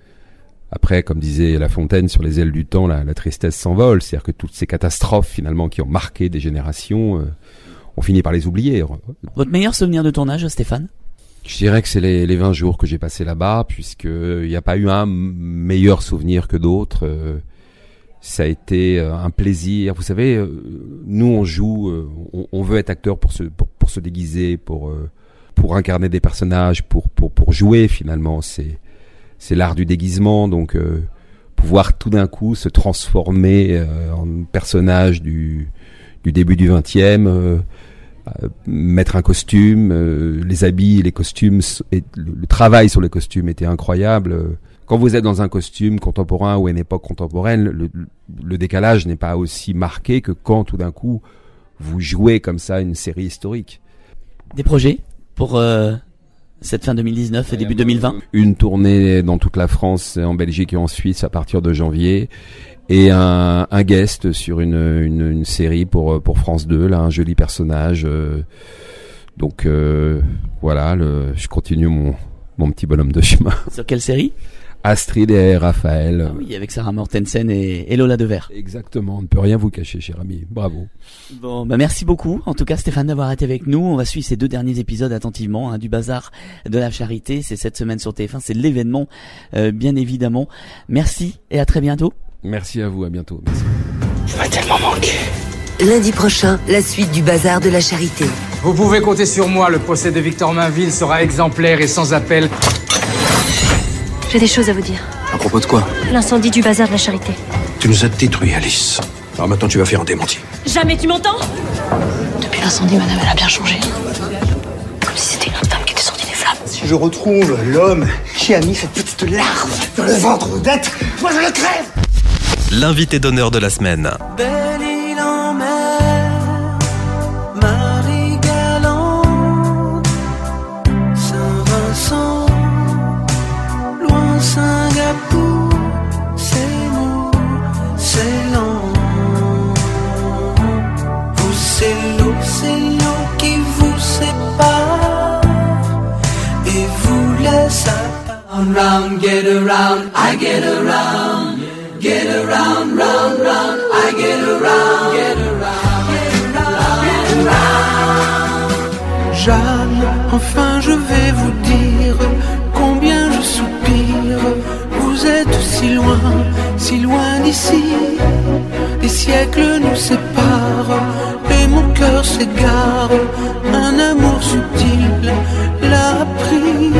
après, comme disait La Fontaine, sur les ailes du temps, la, la tristesse s'envole. C'est-à-dire que toutes ces catastrophes finalement qui ont marqué des générations, euh, on finit par les oublier. Votre meilleur souvenir de tournage, Stéphane ? Je dirais que c'est les, les vingt jours que j'ai passés là-bas, puisque il n'y a pas eu un meilleur souvenir que d'autres. Euh, ça a été un plaisir. Vous savez, euh, nous on joue, euh, on, on veut être acteur pour se pour, pour se déguiser, pour euh, pour incarner des personnages, pour pour pour jouer finalement, c'est c'est l'art du déguisement, donc euh, pouvoir tout d'un coup se transformer euh, en personnage du du début du vingtième, euh, euh, mettre un costume, euh, les habits, les costumes, et le, le travail sur les costumes était incroyable. Quand vous êtes dans un costume contemporain ou à une époque contemporaine, le, le décalage n'est pas aussi marqué que quand tout d'un coup vous jouez comme ça une série historique. Des projets pour euh, cette fin deux mille dix-neuf et début deux mille vingt. Une tournée dans toute la France, en Belgique et en Suisse à partir de janvier, et un, un guest sur une, une, une série pour pour France deux, là, un joli personnage. Euh, donc euh, voilà, le, je continue mon mon petit bonhomme de chemin. Sur quelle série ? Astrid et Raphaël. Ah oui, avec Sarah Mortensen et, et Lola Devers. Exactement, on ne peut rien vous cacher, cher ami. Bravo. Bon, bah merci beaucoup, en tout cas Stéphane, d'avoir été avec nous. On va suivre ces deux derniers épisodes attentivement, hein, du Bazar de la Charité. C'est cette semaine sur T F un, c'est l'événement, euh, bien évidemment. Merci et à très bientôt. Merci à vous, à bientôt. Merci. Je vais tellement manquer. Lundi prochain, la suite du Bazar de la Charité. Vous pouvez compter sur moi, le procès de Victor Mainville sera exemplaire et sans appel. J'ai des choses à vous dire. À propos de quoi? L'incendie du Bazar de la Charité. Tu nous as détruits, Alice. Alors maintenant tu vas faire un démenti. Jamais tu m'entends? Depuis l'incendie, madame, elle a bien changé. Comme si c'était une autre femme qui était sortie des flammes. Si je retrouve l'homme qui a mis cette petite larve dans le ventre d'Odette, moi je le crève! L'invité d'honneur de la semaine. Belle île en mer, Marie-Galante, Saint-Vincent, loin Singapour, c'est mou, c'est lent. Vous, c'est l'eau, c'est l'eau qui vous sépare. around, get around, I get around. Get around, round, round, I get around. Get around, get around, get around. Jeanne, enfin je vais vous dire combien je soupire. Vous êtes si loin, si loin d'ici. Des siècles nous séparent et mon cœur s'égare. Un amour subtil l'a pris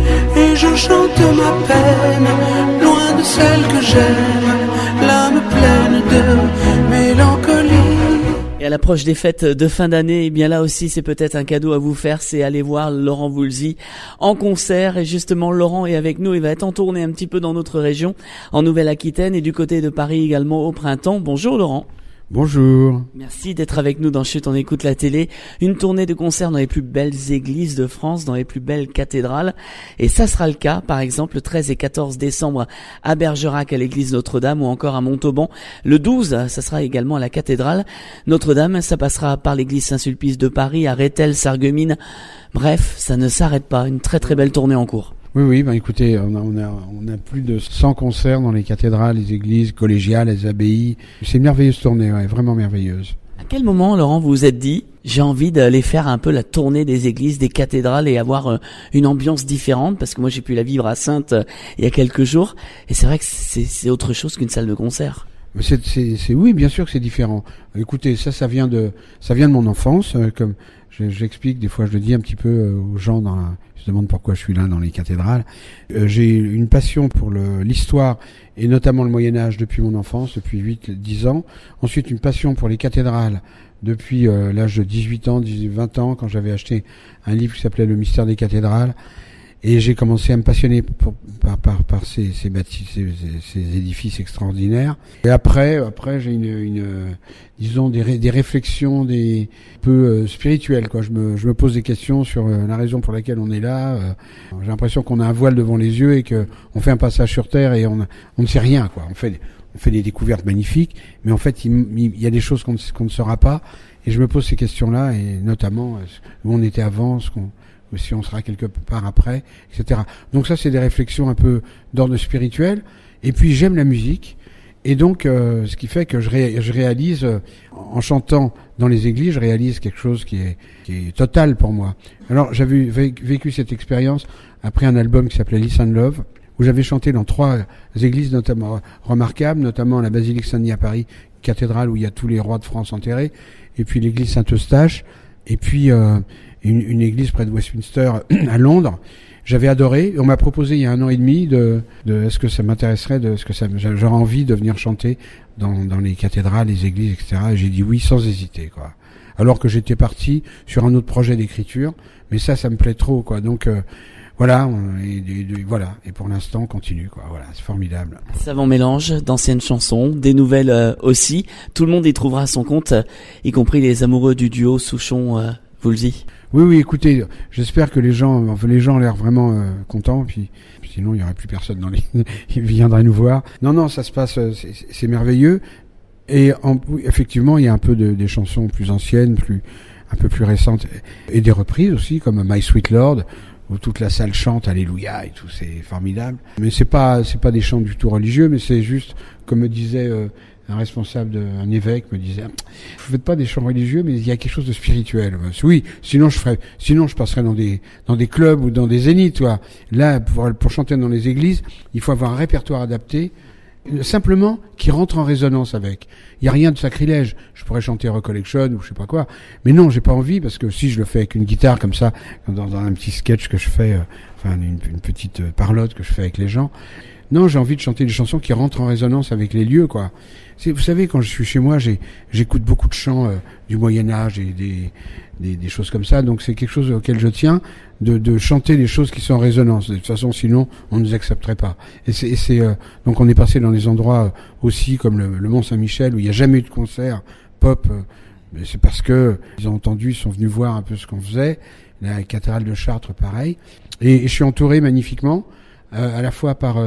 et je chante ma peine, loin de celle que j'aime, l'âme pleine de mélancolie. Et à l'approche des fêtes de fin d'année, eh bien là aussi c'est peut-être un cadeau à vous faire, c'est aller voir Laurent Voulzy en concert. Et justement Laurent est avec nous, il va être en tournée un petit peu dans notre région, en Nouvelle-Aquitaine et du côté de Paris également au printemps. Bonjour Laurent. Bonjour. Merci d'être avec nous dans Chut, on écoute la télé. Une tournée de concerts dans les plus belles églises de France, dans les plus belles cathédrales. Et ça sera le cas, par exemple, le treize et quatorze décembre à Bergerac, à l'église Notre-Dame, ou encore à Montauban. Le douze, ça sera également à la cathédrale Notre-Dame. Ça passera par l'église Saint-Sulpice de Paris, à Rethel, Sarreguemines. Bref, ça ne s'arrête pas. Une très très belle tournée en cours. Oui, oui, bah écoutez, on a, on a, on a plus de cent concerts dans les cathédrales, les églises collégiales, les abbayes. C'est une merveilleuse tournée, ouais, vraiment merveilleuse. À quel moment, Laurent, vous vous êtes dit, j'ai envie d'aller faire un peu la tournée des églises, des cathédrales et avoir euh, une ambiance différente? Parce que moi, j'ai pu la vivre à Saintes euh, il y a quelques jours. Et c'est vrai que c'est, c'est autre chose qu'une salle de concert. C'est, c'est, c'est, oui, bien sûr que c'est différent. Écoutez, ça, ça vient de, ça vient de mon enfance, euh, comme je, j'explique, des fois je le dis un petit peu euh, aux gens dans la, je demande pourquoi je suis là dans les cathédrales. Euh, j'ai une passion pour le, l'histoire et notamment le Moyen-Âge depuis mon enfance, depuis huit dix ans. Ensuite, une passion pour les cathédrales depuis euh, l'âge de dix-huit ans, dix-huit, vingt ans, quand j'avais acheté un livre qui s'appelait Le mystère des cathédrales. Et j'ai commencé à me passionner pour, par, par, par ces, ces, bâtis, ces, ces édifices extraordinaires. Et après, après j'ai une, une disons des, ré, des réflexions, des peu euh, spirituelles, quoi. Je me, je me pose des questions sur euh, la raison pour laquelle on est là. Euh, j'ai l'impression qu'on a un voile devant les yeux et que on fait un passage sur terre et on, on ne sait rien, quoi. On fait, on fait des découvertes magnifiques, mais en fait, il, il y a des choses qu'on ne, qu'on ne saura pas. Et je me pose ces questions-là, et notamment où on était avant, ce qu'on ou si on sera quelque part après, et cetera. Donc ça, c'est des réflexions un peu d'ordre spirituel. Et puis, j'aime la musique. Et donc, euh, ce qui fait que je, ré, je réalise, euh, en chantant dans les églises, je réalise quelque chose qui est, qui est total pour moi. Alors, j'avais vécu cette expérience après un album qui s'appelait Listen Love, où j'avais chanté dans trois églises notamment remarquables, notamment la basilique Saint-Denis à Paris, cathédrale où il y a tous les rois de France enterrés, et puis l'église Saint-Eustache, et puis... Euh, Une, une église près de Westminster à Londres. J'avais adoré. On m'a proposé il y a un an et demi de, de est-ce que ça m'intéresserait, de, est-ce que ça, j'aurais envie de venir chanter dans, dans les cathédrales, les églises, et cetera. Et j'ai dit oui sans hésiter, quoi. Alors que j'étais parti sur un autre projet d'écriture, mais ça, ça me plaît trop, quoi. Donc euh, voilà, on, et, et, et, voilà. Et pour l'instant, on continue, quoi. Voilà, c'est formidable. Savant mélange d'anciennes chansons, des nouvelles euh, aussi. Tout le monde y trouvera son compte, euh, y compris les amoureux du duo Souchon. Euh, Voulzy. Oui, oui, écoutez, j'espère que les gens, enfin, les gens ont l'air vraiment euh, contents, puis, puis sinon il y aurait plus personne dans les, ils viendraient nous voir. Non, non, ça se passe, c'est, c'est merveilleux. Et en, oui, effectivement, il y a un peu de, des chansons plus anciennes, plus, un peu plus récentes, et des reprises aussi, comme My Sweet Lord, où toute la salle chante Alléluia et tout, c'est formidable. Mais c'est pas, c'est pas des chants du tout religieux, mais c'est juste, comme me disait euh, un responsable, de, un évêque me disait, vous faites pas des chants religieux, mais il y a quelque chose de spirituel. Oui, sinon je ferais, sinon je passerais dans des, dans des clubs ou dans des zéniths, toi. Là, pour, pour chanter dans les églises, il faut avoir un répertoire adapté, simplement qui rentre en résonance avec. Il y a rien de sacrilège. Je pourrais chanter Recollection ou je sais pas quoi, mais non, j'ai pas envie parce que si je le fais avec une guitare comme ça, dans, dans un petit sketch que je fais, euh, enfin une, une petite euh, parlotte que je fais avec les gens. Non, j'ai envie de chanter des chansons qui rentrent en résonance avec les lieux, quoi. C'est, vous savez, quand je suis chez moi, j'ai, j'écoute beaucoup de chants euh, du Moyen-Âge et des, des, des choses comme ça. Donc c'est quelque chose auquel je tiens, de, de chanter des choses qui sont en résonance. De toute façon, sinon, on ne nous accepterait pas. Et c'est, et c'est euh, donc on est passé dans des endroits euh, aussi comme le, le Mont-Saint-Michel où il n'y a jamais eu de concert pop. Euh, mais c'est parce que ils ont entendu, ils sont venus voir un peu ce qu'on faisait. La cathédrale de Chartres, pareil. Et, et je suis entouré magnifiquement, euh, à la fois par euh,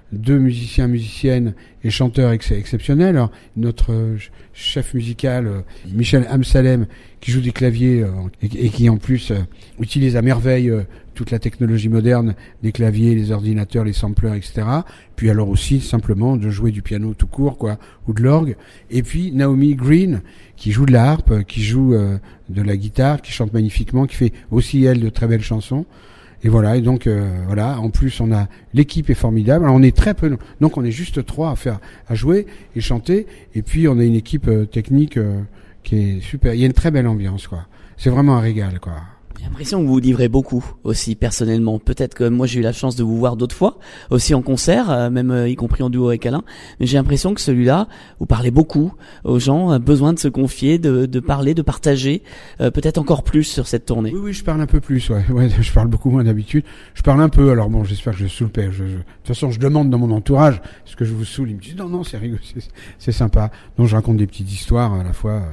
deux musiciens, musiciennes et chanteurs ex- exceptionnels. Alors, notre euh, chef musical, euh, Michel Amsalem, qui joue des claviers euh, et, et qui en plus euh, utilise à merveille euh, toute la technologie moderne des claviers, les ordinateurs, les sampleurs, et cetera. Puis alors aussi simplement de jouer du piano tout court, quoi, ou de l'orgue. Et puis Naomi Green, qui joue de la harpe, qui joue euh, de la guitare, qui chante magnifiquement, qui fait aussi elle de très belles chansons. Et voilà. Et donc euh, voilà. En plus, on a l'équipe est formidable. Alors on est très peu, donc on est juste trois à faire, à jouer et chanter. Et puis on a une équipe euh, technique euh, qui est super. Il y a une très belle ambiance, quoi. C'est vraiment un régal, quoi. J'ai l'impression que vous vous livrez beaucoup aussi personnellement. Peut-être que moi j'ai eu la chance de vous voir d'autres fois, aussi en concert, euh, même euh, y compris en duo avec Alain. Mais j'ai l'impression que celui-là, vous parlez beaucoup aux gens, euh, besoin de se confier, de, de parler, de partager, euh, peut-être encore plus sur cette tournée. Oui, oui, je parle un peu plus. Ouais, ouais, je parle beaucoup moins d'habitude. Je parle un peu. Alors bon, j'espère que je saoule pas. Je, je... De toute façon, je demande dans mon entourage est-ce que je vous saoule. Ils me disent non, non, c'est rigolo, c'est, c'est sympa. Donc je raconte des petites histoires à la fois. Euh...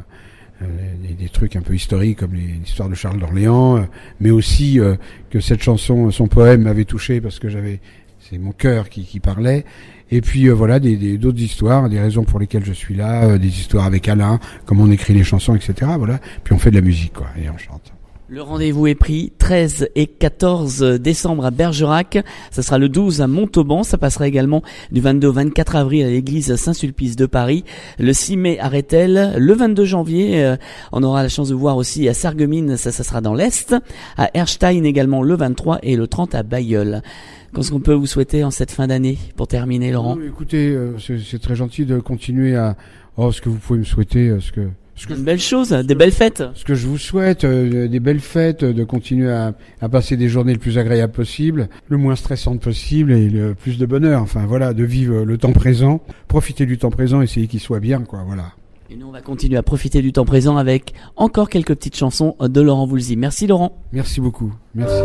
Des, des trucs un peu historiques comme les, l'histoire de Charles d'Orléans, euh, mais aussi euh, que cette chanson, son poème m'avait touché parce que j'avais, c'est mon cœur qui, qui parlait. Et puis euh, voilà, des, des, d'autres histoires, des raisons pour lesquelles je suis là, euh, des histoires avec Alain, comment on écrit les chansons, et cetera. Voilà. Puis on fait de la musique, quoi, et on chante. Le rendez-vous est pris treize et quatorze décembre à Bergerac. Ça sera le douze à Montauban. Ça passera également du vingt-deux au vingt-quatre avril à l'église Saint-Sulpice de Paris. Le six mai à Rethel. Le vingt-deux janvier, euh, on aura la chance de voir aussi à Sarreguemines. Ça, ça sera dans l'Est. À Erstein également le vingt-trois et le trente à Bailleul. Qu'est-ce qu'on peut vous souhaiter en cette fin d'année pour terminer, Laurent? Non, écoutez, euh, c'est, c'est très gentil de continuer à... Oh, ce que vous pouvez me souhaiter, euh, ce que... Ce que, une belle chose, des belles fêtes. Ce que je vous souhaite, euh, des belles fêtes, de continuer à, à passer des journées le plus agréables possible, le moins stressantes possible et le plus de bonheur. Enfin voilà, de vivre le temps présent, profiter du temps présent, essayer qu'il soit bien, quoi. Voilà. Et nous, on va continuer à profiter du temps présent avec encore quelques petites chansons de Laurent Voulzy. Merci Laurent. Merci beaucoup. Merci.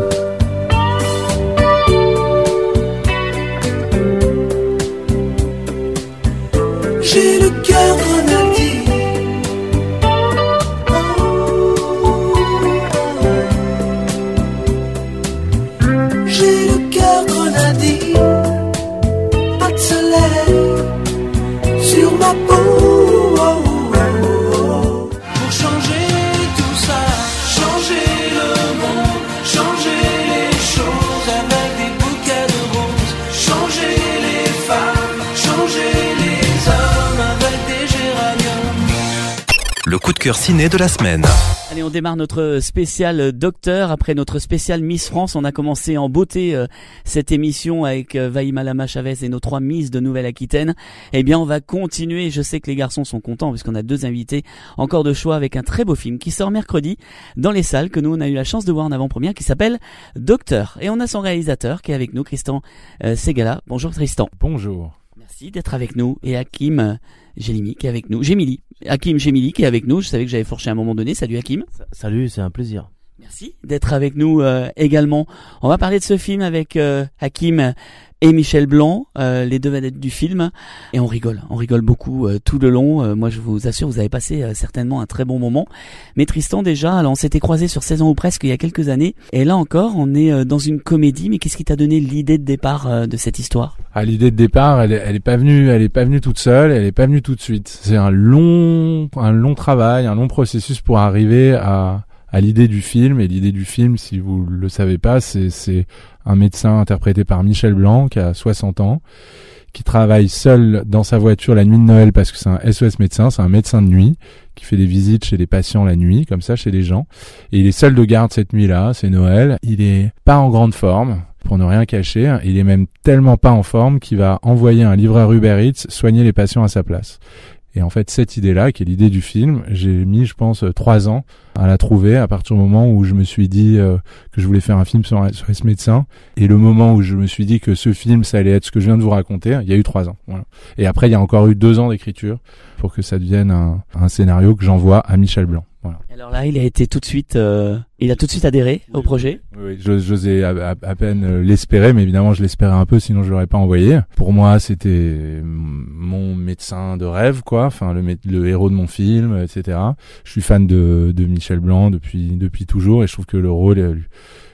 J'ai le cœur grenadier. J'ai le cœur grenadier, pas de soleil sur ma peau, oh, oh, oh. Pour changer tout ça, changer le monde, changer les choses avec des bouquets de roses, changer les femmes, changer les hommes avec des géraniums. Le coup de cœur ciné de la semaine. Allez, on démarre notre spécial docteur. Après notre spécial Miss France, on a commencé en beauté euh, cette émission avec euh, Vaïma Lama Chavez et nos trois Miss de Nouvelle-Aquitaine. Eh bien, on va continuer. Je sais que les garçons sont contents parce qu'on a deux invités encore de choix avec un très beau film qui sort mercredi dans les salles que nous, on a eu la chance de voir en avant-première qui s'appelle Docteur. Et on a son réalisateur qui est avec nous, Tristan euh, Segala. Bonjour Tristan. Bonjour. Merci d'être avec nous. Et Hakim euh, Gélimi qui est avec nous. Gémili. Hakim Gémili qui est avec nous. Je savais que j'avais fourché à un moment donné. Salut Hakim. Salut, c'est un plaisir. Merci d'être avec nous euh, également. On va parler de ce film avec euh, Hakim et Michel Blanc, euh, les deux vedettes du film, et on rigole, on rigole beaucoup euh, tout le long. Euh, moi, je vous assure, vous avez passé euh, certainement un très bon moment. Mais Tristan, déjà, alors on s'était croisés sur Saison ou presque il y a quelques années, et là encore, on est euh, dans une comédie. Mais qu'est-ce qui t'a donné l'idée de départ euh, de cette histoire? Ah, l'idée de départ, elle, est, elle est pas venue, elle est pas venue toute seule, elle est pas venue tout de suite. C'est un long, un long travail, un long processus pour arriver à à l'idée du film. Et l'idée du film, si vous le savez pas, c'est c'est un médecin interprété par Michel Blanc qui a soixante ans, qui travaille seul dans sa voiture la nuit de Noël parce que c'est un S O S médecin, c'est un médecin de nuit qui fait des visites chez les patients la nuit, comme ça, chez les gens. Et il est seul de garde cette nuit-là, c'est Noël. Il est pas en grande forme, pour ne rien cacher. Il est même tellement pas en forme qu'il va envoyer un livreur Uber Eats soigner les patients à sa place. Et en fait, cette idée-là, qui est l'idée du film, j'ai mis, je pense, trois ans à la trouver à partir du moment où je me suis dit euh, que je voulais faire un film sur, sur ce médecin. Et le moment où je me suis dit que ce film, ça allait être ce que je viens de vous raconter, il y a eu trois ans. Voilà. Et après, il y a encore eu deux ans d'écriture pour que ça devienne un, un scénario que j'envoie à Michel Blanc. Voilà. Alors là, il a été tout de suite, euh, il a tout de suite adhéré oui, au projet. Oui, oui, j'osais à, à, à peine l'espérer, mais évidemment, je l'espérais un peu, sinon je l'aurais pas envoyé. Pour moi, c'était mon médecin de rêve, quoi. Enfin, le, le héros de mon film, et cetera. Je suis fan de, de Michel Blanc depuis depuis toujours, et je trouve que le rôle lui,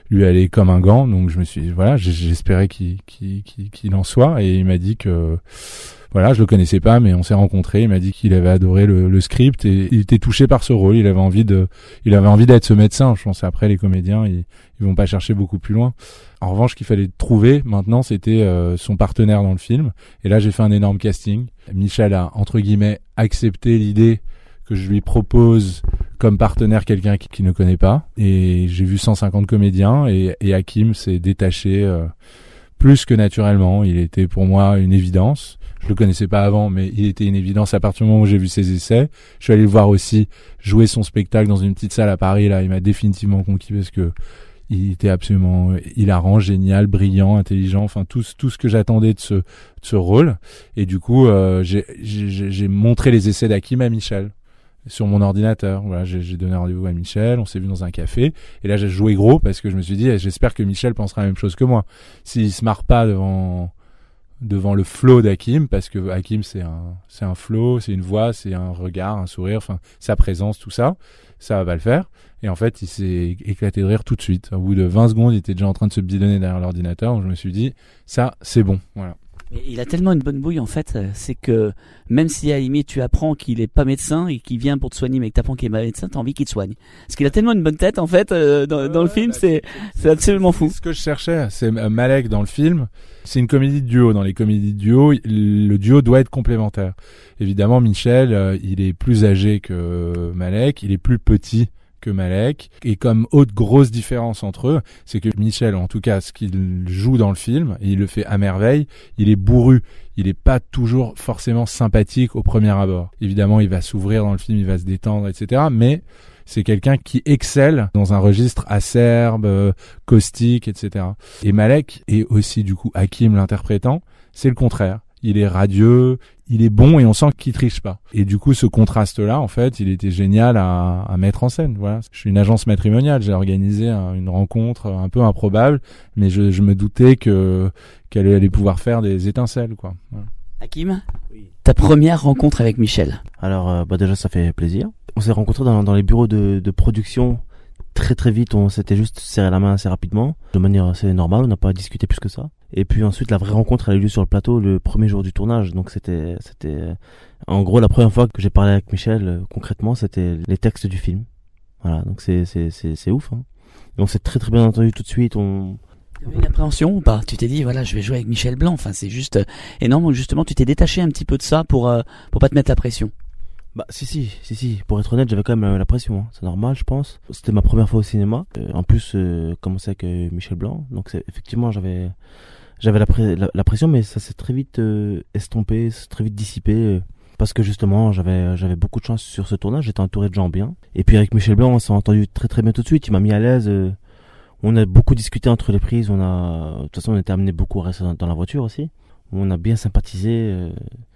lui allait comme un gant. Donc je me suis, voilà, j'espérais qu'il, qu'il, qu'il, qu'il en soit. Et il m'a dit que, voilà, je le connaissais pas, mais on s'est rencontrés. Il m'a dit qu'il avait adoré le, le script et il était touché par ce rôle. Il avait envie de, il avait envie d'être ce médecin. Je pense après les comédiens, ils, ils vont pas chercher beaucoup plus loin. En revanche, ce qu'il fallait trouver maintenant, c'était euh, son partenaire dans le film. Et là, j'ai fait un énorme casting. Michel a entre guillemets accepté l'idée que je lui propose comme partenaire quelqu'un qui, qui ne connaît pas. Et j'ai vu cent cinquante comédiens et, et Hakim s'est détaché euh, plus que naturellement. Il était pour moi une évidence. Je le connaissais pas avant, mais il était une évidence à partir du moment où j'ai vu ses essais. Je suis allé le voir aussi jouer son spectacle dans une petite salle à Paris. Là, il m'a définitivement conquis parce que il était absolument hilarant, génial, brillant, intelligent. Enfin, tout, tout ce que j'attendais de ce, de ce rôle. Et du coup, euh, j'ai, j'ai, j'ai montré les essais d'Hakim à Michel sur mon ordinateur. Voilà, j'ai, j'ai donné rendez-vous à Michel. On s'est vu dans un café. Et là, j'ai joué gros parce que je me suis dit, j'espère que Michel pensera la même chose que moi. S'il se marre pas devant devant le flow d'Hakim, parce que Hakim c'est un c'est un flow, c'est une voix, c'est un regard, un sourire, enfin sa présence, tout ça, ça va pas le faire. Et en fait, il s'est éclaté de rire tout de suite. Au bout de vingt secondes, il était déjà en train de se bidonner derrière l'ordinateur. Donc je me suis dit, ça c'est bon, voilà. Mais il a tellement une bonne bouille en fait, c'est que même si à la limite tu apprends qu'il est pas médecin et qu'il vient pour te soigner, mais que t'apprends qu'il est pas médecin, t'as envie qu'il te soigne. Parce qu'il a tellement une bonne tête en fait euh, dans, dans le film, bah, c'est c'est absolument fou. Ce que je cherchais, c'est Malek dans le film. C'est une comédie de duo. Dans les comédies de duo, le duo doit être complémentaire. Évidemment, Michel, euh, il est plus âgé que Malek, il est plus petit que Malek. Et comme autre grosse différence entre eux, c'est que Michel, en tout cas, ce qu'il joue dans le film, et il le fait à merveille, il est bourru. Il est pas toujours forcément sympathique au premier abord. Évidemment, il va s'ouvrir dans le film, il va se détendre, et cetera. Mais c'est quelqu'un qui excelle dans un registre acerbe, euh, caustique, et cetera. Et Malek, et aussi du coup Hakim l'interprétant, c'est le contraire. Il est radieux, il est bon et on sent qu'il triche pas. Et du coup, ce contraste-là, en fait, il était génial à, à mettre en scène. Voilà. Je suis une agence matrimoniale, j'ai organisé un, une rencontre un peu improbable, mais je, je me doutais que qu'elle allait pouvoir faire des étincelles, quoi. Voilà. Hakim, oui. Ta première rencontre avec Michel. Alors, euh, bah déjà, ça fait plaisir. On s'est rencontrés dans, dans les bureaux de, de production très très vite. On s'était juste serré la main assez rapidement, de manière assez normale. On n'a pas discuté plus que ça. Et puis ensuite, la vraie rencontre elle a eu lieu sur le plateau le premier jour du tournage. Donc c'était, c'était, en gros, la première fois que j'ai parlé avec Michel euh, concrètement, c'était les textes du film. Voilà, donc c'est c'est c'est, c'est ouf. Hein. Et on s'est très très bien entendu tout de suite. On Tu avais une appréhension ou pas? Tu t'es dit voilà, je vais jouer avec Michel Blanc. Enfin, c'est juste euh, énorme. Justement, tu t'es détaché un petit peu de ça pour euh, pour pas te mettre la pression. Bah si si si si pour être honnête j'avais quand même euh, la pression hein. C'est normal je pense, c'était ma première fois au cinéma euh, en plus euh, commencer avec euh, Michel Blanc donc c'est, effectivement j'avais j'avais la, pré- la, la pression mais ça s'est très vite euh, estompé, très vite dissipé euh, parce que justement j'avais j'avais beaucoup de chance sur ce tournage, j'étais entouré de gens bien et puis avec Michel Blanc on s'est entendu très très bien tout de suite, il m'a mis à l'aise euh, on a beaucoup discuté entre les prises, on a de toute façon on était amené beaucoup à rester dans, dans la voiture aussi, on a bien sympathisé euh,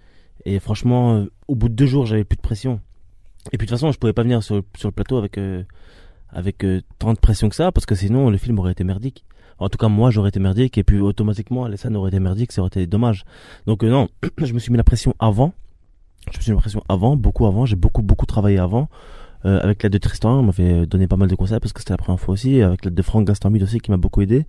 et franchement, euh, au bout de deux jours, j'avais plus de pression. Et puis de toute façon, je pouvais pas venir sur le, sur le plateau avec euh, avec euh, tant de pression que ça, parce que sinon le film aurait été merdique. En tout cas, moi, j'aurais été merdique, et puis automatiquement, les scènes auraient été merdiques, ça aurait été dommage. Donc euh, non, je me suis mis la pression avant. Je me suis mis la pression avant, beaucoup avant. J'ai beaucoup beaucoup travaillé avant. Euh, avec l'aide de Tristan, on m'avait donné pas mal de conseils parce que c'était la première fois aussi. Avec l'aide de Franck Gastambide aussi, qui m'a beaucoup aidé.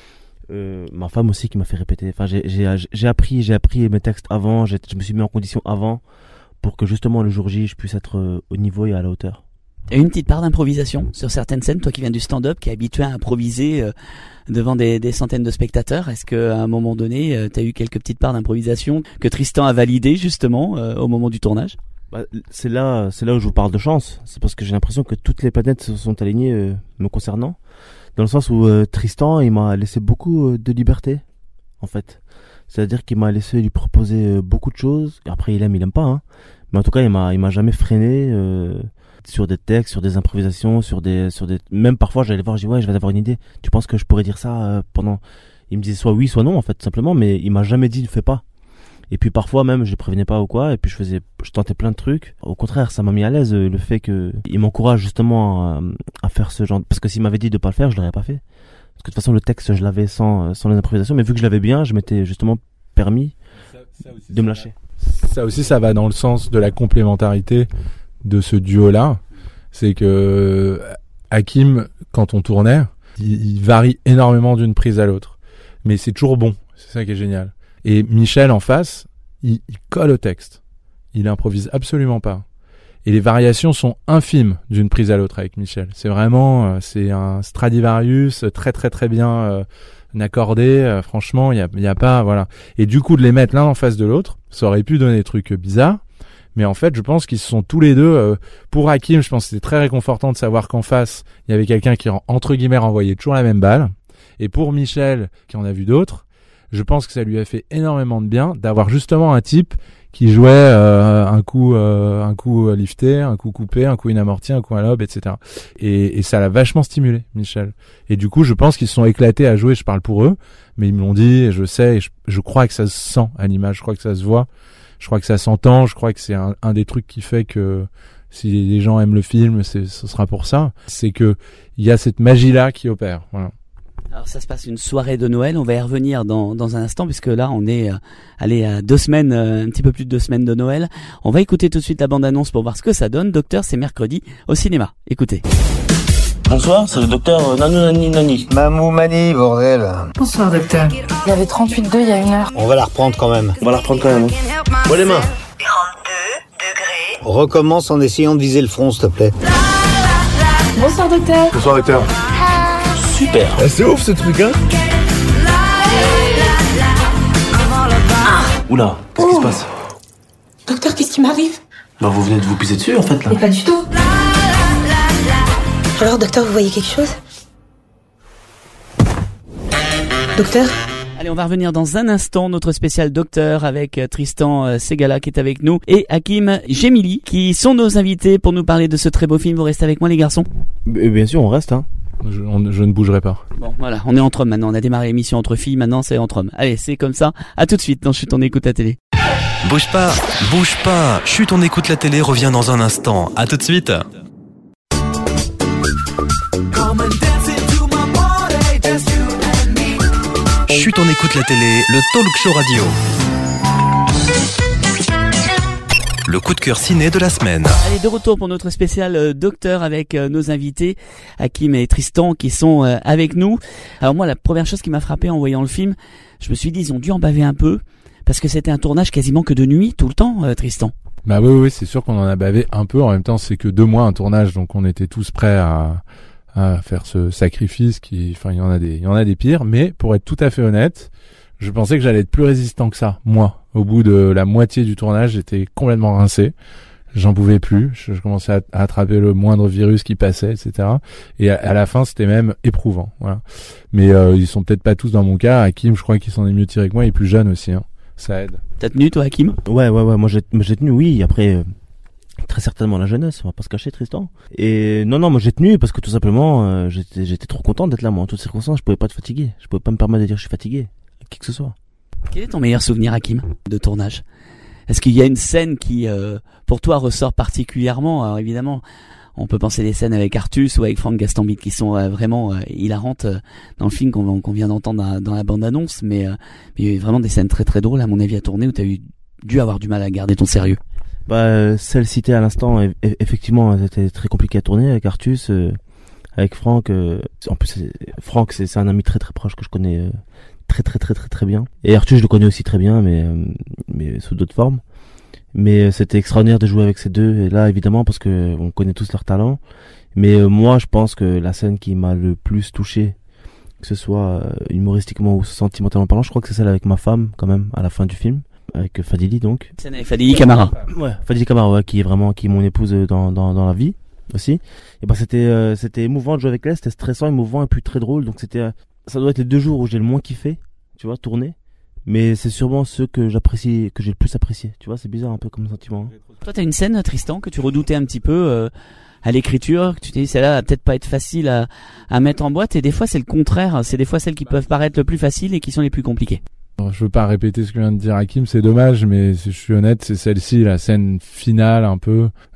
Euh, ma femme aussi qui m'a fait répéter. Enfin, j'ai, j'ai, j'ai appris, j'ai appris mes textes avant. J'ai, je me suis mis en condition avant pour que justement le jour J, je puisse être euh, au niveau et à la hauteur. Il y a une petite part d'improvisation sur certaines scènes. Toi qui viens du stand-up, qui est habitué à improviser euh, devant des, des centaines de spectateurs, est-ce que à un moment donné, euh, t'as eu quelques petites parts d'improvisation que Tristan a validé justement euh, au moment du tournage? Bah, c'est là, c'est là où je vous parle de chance. C'est parce que j'ai l'impression que toutes les planètes se sont alignées euh, me concernant. Dans le sens où euh, Tristan, il m'a laissé beaucoup euh, de liberté, en fait. C'est-à-dire qu'il m'a laissé lui proposer euh, beaucoup de choses. Et après, il aime, il aime pas, hein. Mais en tout cas, il m'a, il m'a jamais freiné euh, sur des textes, sur des improvisations, sur des, sur des. Même parfois, j'allais voir, je dis ouais, je vais avoir une idée. Tu penses que je pourrais dire ça euh, pendant. Il me disait soit oui, soit non, en fait, tout simplement. Mais il m'a jamais dit ne fais pas. Et puis parfois même, je les prévenais pas ou quoi. Et puis je faisais, je tentais plein de trucs. Au contraire, ça m'a mis à l'aise euh, le fait que il m'encourage justement à, à faire ce genre. Parce que s'il m'avait dit de pas le faire, je l'aurais pas fait. Parce que de toute façon, le texte, je l'avais sans, sans les improvisations. Mais vu que je l'avais bien, je m'étais justement permis ça, ça aussi, de me lâcher. Ça aussi, ça va dans le sens de la complémentarité de ce duo-là. C'est que Hakim, quand on tournait, il, il varie énormément d'une prise à l'autre. Mais c'est toujours bon, c'est ça qui est génial. Et Michel en face, il, il colle au texte. Il improvise absolument pas. Et les variations sont infimes d'une prise à l'autre avec Michel. C'est vraiment, euh, c'est un Stradivarius très très très bien euh, accordé. Euh, franchement, il y a, y a pas, voilà. Et du coup, de les mettre l'un en face de l'autre, ça aurait pu donner des trucs bizarres. Mais en fait, je pense qu'ils sont tous les deux. Euh, pour Hakim, je pense que c'était très réconfortant de savoir qu'en face, il y avait quelqu'un qui, entre guillemets, renvoyait toujours la même balle. Et pour Michel, qui en a vu d'autres, je pense que ça lui a fait énormément de bien d'avoir justement un type qui jouait euh, un coup euh, un coup lifté, un coup coupé, un coup inamorti, un coup à lobe, et cetera. Et, et ça l'a vachement stimulé, Michel. Et du coup, je pense qu'ils se sont éclatés à jouer, je parle pour eux, mais ils me l'ont dit, et je sais, et je, je crois que ça se sent à l'image, je crois que ça se voit, je crois que ça s'entend, je crois que c'est un, un des trucs qui fait que si les gens aiment le film, c'est, ce sera pour ça. C'est que il y a cette magie-là qui opère, voilà. Alors ça se passe une soirée de Noël, on va y revenir dans, dans un instant puisque là on est euh, allé à deux semaines, euh, un petit peu plus de deux semaines de Noël. On va écouter tout de suite la bande-annonce pour voir ce que ça donne. Docteur, c'est mercredi au cinéma. Écoutez. Bonsoir, c'est le docteur Nanou Nani Nani. Mamou Mani, bordel. Bonsoir docteur. Il y avait trente-huit deux il y a une heure. On va la reprendre quand même. On va la reprendre quand même. Hein. Bon les mains. On recommence en essayant de viser le front, s'il te plaît. Bonsoir docteur. Bonsoir docteur. Super. Ah, c'est ouf ce truc, hein. Ah. Oula, qu'est-ce oh. qui se passe? Docteur, qu'est-ce qui m'arrive? Bah vous venez de vous pisser dessus en fait là. Mais pas du tout. Alors docteur, vous voyez quelque chose? Docteur? Allez, on va revenir dans un instant, notre spécial docteur avec Tristan Segala qui est avec nous et Hakim Gemili qui sont nos invités pour nous parler de ce très beau film. Vous restez avec moi les garçons? Bien sûr, on reste hein. Je, on, je ne bougerai pas. Bon, voilà, on est entre hommes maintenant. On a démarré l'émission entre filles, maintenant c'est entre hommes. Allez, c'est comme ça. À tout de suite dans Chut, on écoute la télé. Bouge pas, bouge pas. Chut, on écoute la télé revient dans un instant. À tout de suite. Chut, on écoute la télé, le talk show radio. Le coup de cœur ciné de la semaine. Allez, de retour pour notre spécial euh, docteur avec euh, nos invités, Hakim et Tristan, qui sont euh, avec nous. Alors moi, la première chose qui m'a frappé en voyant le film, je me suis dit, ils ont dû en baver un peu, parce que c'était un tournage quasiment que de nuit, tout le temps, euh, Tristan. Bah oui, oui, c'est sûr qu'on en a bavé un peu. En même temps, c'est que deux mois un tournage, donc on était tous prêts à, à faire ce sacrifice. Qui, enfin, il y en a des, il y en a des pires. Mais pour être tout à fait honnête, je pensais que j'allais être plus résistant que ça, moi. Au bout de la moitié du tournage, j'étais complètement rincé. J'en pouvais plus. Je, je commençais à, à attraper le moindre virus qui passait, et cetera. Et à, à la fin, c'était même éprouvant. Voilà. Mais euh, ils sont peut-être pas tous dans mon cas. Hakim, je crois qu'il s'en est mieux tiré que moi. Il est plus jeune aussi. Hein. Ça aide. T'as tenu, toi, Hakim? Ouais, ouais, ouais. Moi, j'ai, j'ai tenu, oui. Après, euh, très certainement la jeunesse. On va pas se cacher, Tristan. Et non, non, moi, j'ai tenu parce que tout simplement, euh, j'étais, j'étais trop content d'être là. Moi, en toutes circonstances, je pouvais pas être fatigué. Je pouvais pas me permettre de dire que je suis fatigué. Qui que ce soit. Quel est ton meilleur souvenir, Hakim, de tournage? Est-ce qu'il y a une scène qui, euh, pour toi, ressort particulièrement? Alors évidemment, on peut penser des scènes avec Artus ou avec Franck Gastambide qui sont euh, vraiment euh, hilarantes euh, dans le film qu'on, qu'on vient d'entendre dans, dans la bande-annonce, mais, euh, mais il y a eu vraiment des scènes très très drôles, à mon avis, à tourner où tu as eu, dû avoir du mal à garder ton sérieux. Bah, euh, celle citée à l'instant, e- effectivement, c'était très compliqué à tourner avec Artus, euh, avec Franck. Euh, en plus, c'est, Franck, c'est, c'est un ami très très proche que je connais. Euh, très très très très très bien. Et Arthur, je le connais aussi très bien, mais mais sous d'autres formes. Mais c'était extraordinaire de jouer avec ces deux. Et là, évidemment, parce que on connaît tous leur talent. Mais euh, moi, je pense que la scène qui m'a le plus touché, que ce soit euh, humoristiquement ou sentimentalement parlant, je crois que c'est celle avec ma femme, quand même, à la fin du film, avec Fadili, donc. Scène avec Fadili Camara. Ouais, Fadili Camara, ouais, qui est vraiment qui est mon épouse dans dans dans la vie aussi. Et ben c'était euh, c'était émouvant de jouer avec elle. C'était stressant, émouvant et puis très drôle. Donc c'était euh, ça doit être les deux jours où j'ai le moins kiffé, tu vois, tourner. Mais c'est sûrement ceux que j'apprécie, que j'ai le plus apprécié. Tu vois, c'est bizarre un peu comme sentiment. Hein. Toi, t'as une scène, Tristan, que tu redoutais un petit peu euh, à l'écriture, que tu t'es dit, celle-là va peut-être pas être facile à, à mettre en boîte. Et des fois, c'est le contraire. C'est des fois celles qui peuvent paraître le plus faciles et qui sont les plus compliquées. Alors, je veux pas répéter ce que vient de dire Hakim, c'est dommage, mais si je suis honnête, c'est celle-ci, la scène finale un peu,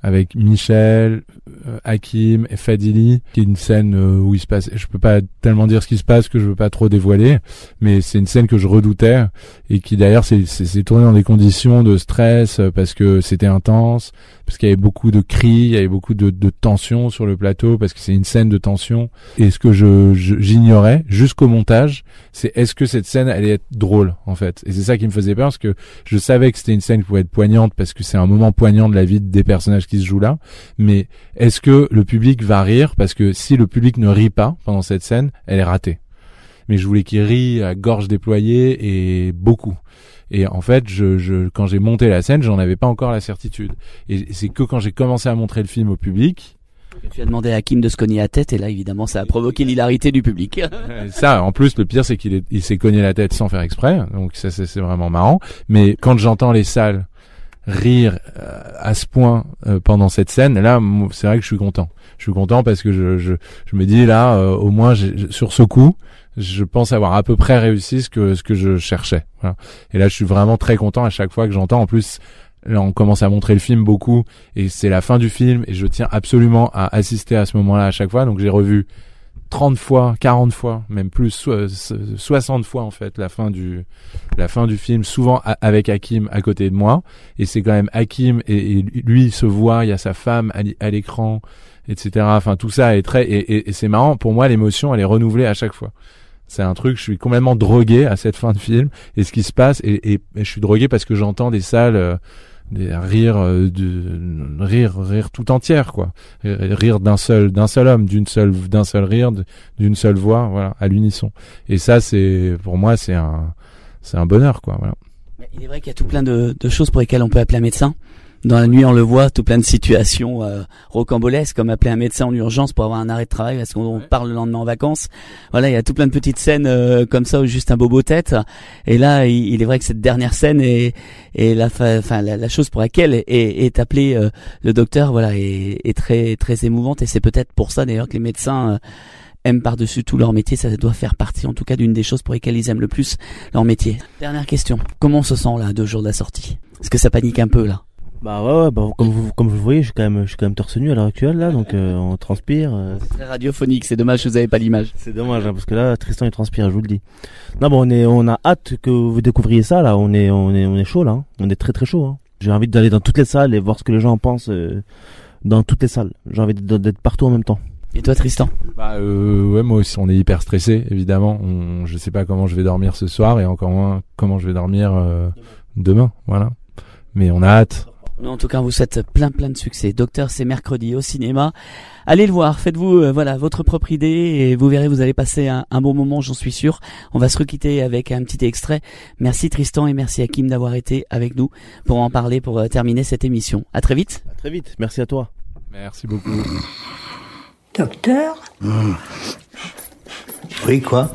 avec Michel, euh, Hakim et Fadili, qui est une scène euh, où il se passe, je peux pas tellement dire ce qui se passe que je veux pas trop dévoiler, mais c'est une scène que je redoutais et qui d'ailleurs c'est c'est, c'est tourné dans des conditions de stress euh, parce que c'était intense, parce qu'il y avait beaucoup de cris, il y avait beaucoup de, de tension sur le plateau parce que c'est une scène de tension. Et ce que je, je j'ignorais jusqu'au montage, c'est est-ce que cette scène allait être drôle en fait. Et c'est ça qui me faisait peur parce que je savais que c'était une scène qui pouvait être poignante parce que c'est un moment poignant de la vie des personnages qui se jouent là. Mais est-ce que le public va rire? Parce que si le public ne rit pas pendant cette scène, elle est ratée. Mais je voulais qu'il rie à gorge déployée et beaucoup. Et en fait, je, je, quand j'ai monté la scène, j'en avais pas encore la certitude. Et c'est que quand j'ai commencé à montrer le film au public. Tu as demandé à Hakim de se cogner la tête et là, évidemment, ça a provoqué l'hilarité du public. Ça, en plus, le pire, c'est qu'il est, il s'est cogné la tête sans faire exprès. Donc ça, c'est, c'est vraiment marrant. Mais quand j'entends les salles rire euh, à ce point euh, pendant cette scène, là, c'est vrai que je suis content. Je suis content parce que je, je, je me dis là, euh, au moins, j'ai, sur ce coup, je pense avoir à peu près réussi ce que ce que je cherchais. Voilà. Et là, je suis vraiment très content à chaque fois que j'entends. En plus, là, on commence à montrer le film beaucoup, et c'est la fin du film, et je tiens absolument à assister à ce moment-là à chaque fois. Donc, j'ai revu trente fois, quarante fois, même plus, so- soixante fois en fait la fin du la fin du film, souvent a- avec Hakim à côté de moi. Et c'est quand même Hakim et, et lui il se voit, il y a sa femme à, l- à l'écran, et cetera. Enfin, tout ça est très et, et, et c'est marrant. Pour moi, l'émotion, elle est renouvelée à chaque fois. C'est un truc, je suis complètement drogué à cette fin de film et ce qui se passe, et, et, et je suis drogué parce que j'entends des salles, euh, des rires, euh, de, rire, rire tout entière, quoi. Rire d'un seul, d'un seul homme, d'une seule, d'un seul rire, d'une seule voix, voilà, à l'unisson. Et ça, c'est, pour moi, c'est un, c'est un bonheur, quoi, voilà. Il est vrai qu'il y a tout plein de, de choses pour lesquelles on peut appeler un médecin. Dans la nuit, on le voit, tout plein de situations euh, rocambolesques, comme appeler un médecin en urgence pour avoir un arrêt de travail parce qu'on ouais. part le lendemain en vacances. Voilà, il y a tout plein de petites scènes euh, comme ça, ou juste un bobo tête. Et là, il, il est vrai que cette dernière scène est, est la, enfin, la, la chose pour laquelle est, est appelé euh, le docteur, voilà, est, est très, très émouvante. Et c'est peut-être pour ça d'ailleurs que les médecins euh, aiment par-dessus tout leur métier. Ça doit faire partie, en tout cas, d'une des choses pour lesquelles ils aiment le plus leur métier. Dernière question. Comment on se sent là, deux jours de la sortie? Est-ce que ça panique un peu là? Bah ouais, ouais bah, comme vous comme vous le voyez, je suis quand même je suis quand même torse nu à l'heure actuelle là, donc euh, on transpire. Euh... C'est très radiophonique, c'est dommage que vous avez pas l'image. C'est dommage hein, parce que là Tristan il transpire, je vous le dis. Non bon, on est on a hâte que vous découvriez ça là, on est on est on est chaud là, hein. On est très très chaud hein. J'ai envie d'aller dans toutes les salles et voir ce que les gens en pensent euh, dans toutes les salles. J'ai envie d'être partout en même temps. Et toi Tristan? Bah euh, ouais, moi aussi on est hyper stressé évidemment. On, je sais pas comment je vais dormir ce soir et encore moins comment je vais dormir euh, demain, voilà. Mais on a hâte. En tout cas, on vous souhaite plein plein de succès. Docteur, c'est mercredi au cinéma. Allez le voir, faites-vous euh, voilà votre propre idée et vous verrez, vous allez passer un, un bon moment, j'en suis sûr. On va se requitter avec un petit extrait. Merci Tristan et merci Hakim d'avoir été avec nous pour en parler, pour euh, terminer cette émission. À très vite. À très vite, merci à toi. Merci beaucoup. Docteur mmh. Oui, quoi?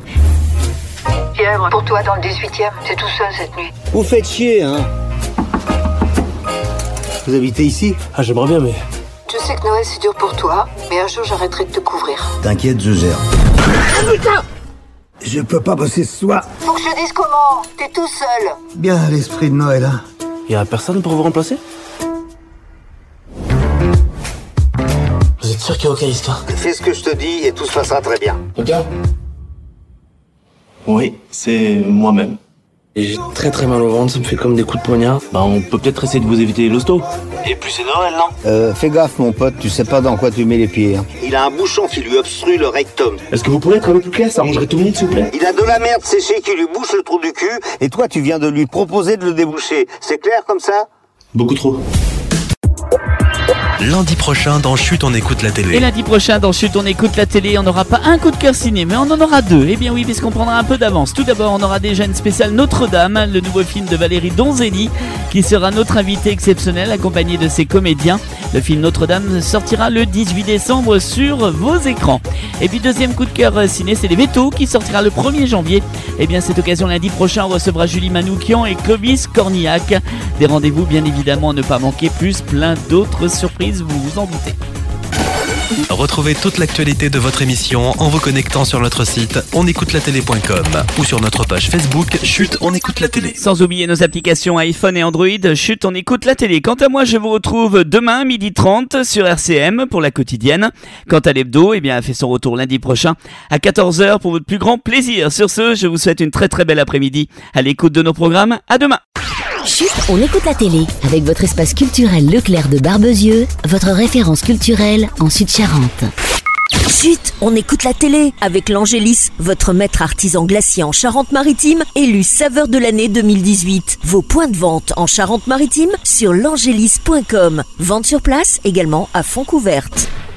Fièvre pour toi dans le dix-huitième, c'est tout seul cette nuit. Vous faites chier, hein? Vous habitez ici? Ah, j'aimerais bien, mais... Je sais que Noël c'est dur pour toi, mais un jour j'arrêterai de te couvrir. T'inquiète, je gère. Ah putain! Je peux pas bosser ce soir. Faut que je te dise comment. T'es tout seul. Bien l'esprit de Noël, hein? Y'a personne pour vous remplacer? Vous êtes sûr qu'il y a aucun histoire? Fais ce que je te dis et tout se passera très bien. Ok? Oui, c'est moi-même. Et j'ai très très mal au ventre, ça me fait comme des coups de poignard. Bah on peut peut-être essayer de vous éviter l'hosto. Et puis c'est Noël, non? Euh, fais gaffe mon pote, tu sais pas dans quoi tu mets les pieds. Hein. Il a un bouchon qui lui obstrue le rectum. Est-ce que vous pourrez être un peu plus clair? Ça arrangerait tout le monde, s'il vous plaît. Il a de la merde séchée qui lui bouche le trou du cul, et toi tu viens de lui proposer de le déboucher. C'est clair comme ça? Beaucoup trop. Lundi prochain dans Chut on écoute la télé. Et lundi prochain dans Chut on écoute la télé, on n'aura pas un coup de cœur ciné, mais on en aura deux. Eh bien oui, puisqu'on prendra un peu d'avance. Tout d'abord, on aura déjà une spéciale Notre-Dame, le nouveau film de Valérie Donzelli, qui sera notre invité exceptionnel, accompagné de ses comédiens. Le film Notre-Dame sortira le dix-huit décembre sur vos écrans. Et puis deuxième coup de cœur ciné, c'est Les Vétos, qui sortira le premier janvier. Eh bien cette occasion, lundi prochain, on recevra Julie Manoukian et Clovis Cornillac. Des rendez-vous bien évidemment à ne pas manquer, plus plein d'autres surprises, vous vous en doutez. Retrouvez toute l'actualité de votre émission en vous connectant sur notre site onécoutelatélé point com ou sur notre page Facebook Chut, on écoute la télé. Sans oublier nos applications iPhone et Android, Chut, on écoute la télé. Quant à moi, je vous retrouve demain, midi trente, sur R C M pour la quotidienne. Quant à l'hebdo, eh bien, elle fait son retour lundi prochain à quatorze heures pour votre plus grand plaisir. Sur ce, je vous souhaite une très très belle après-midi à l'écoute de nos programmes. À demain. Chut, on écoute la télé avec votre espace culturel Leclerc de Barbezieux, votre référence culturelle en Sud-Charente. Chut, on écoute la télé avec l'Angélis, votre maître artisan glacier en Charente-Maritime, élu saveur de l'année deux mille dix-huit. Vos points de vente en Charente-Maritime sur l'angélis point com. Vente sur place également à Fontcouverte.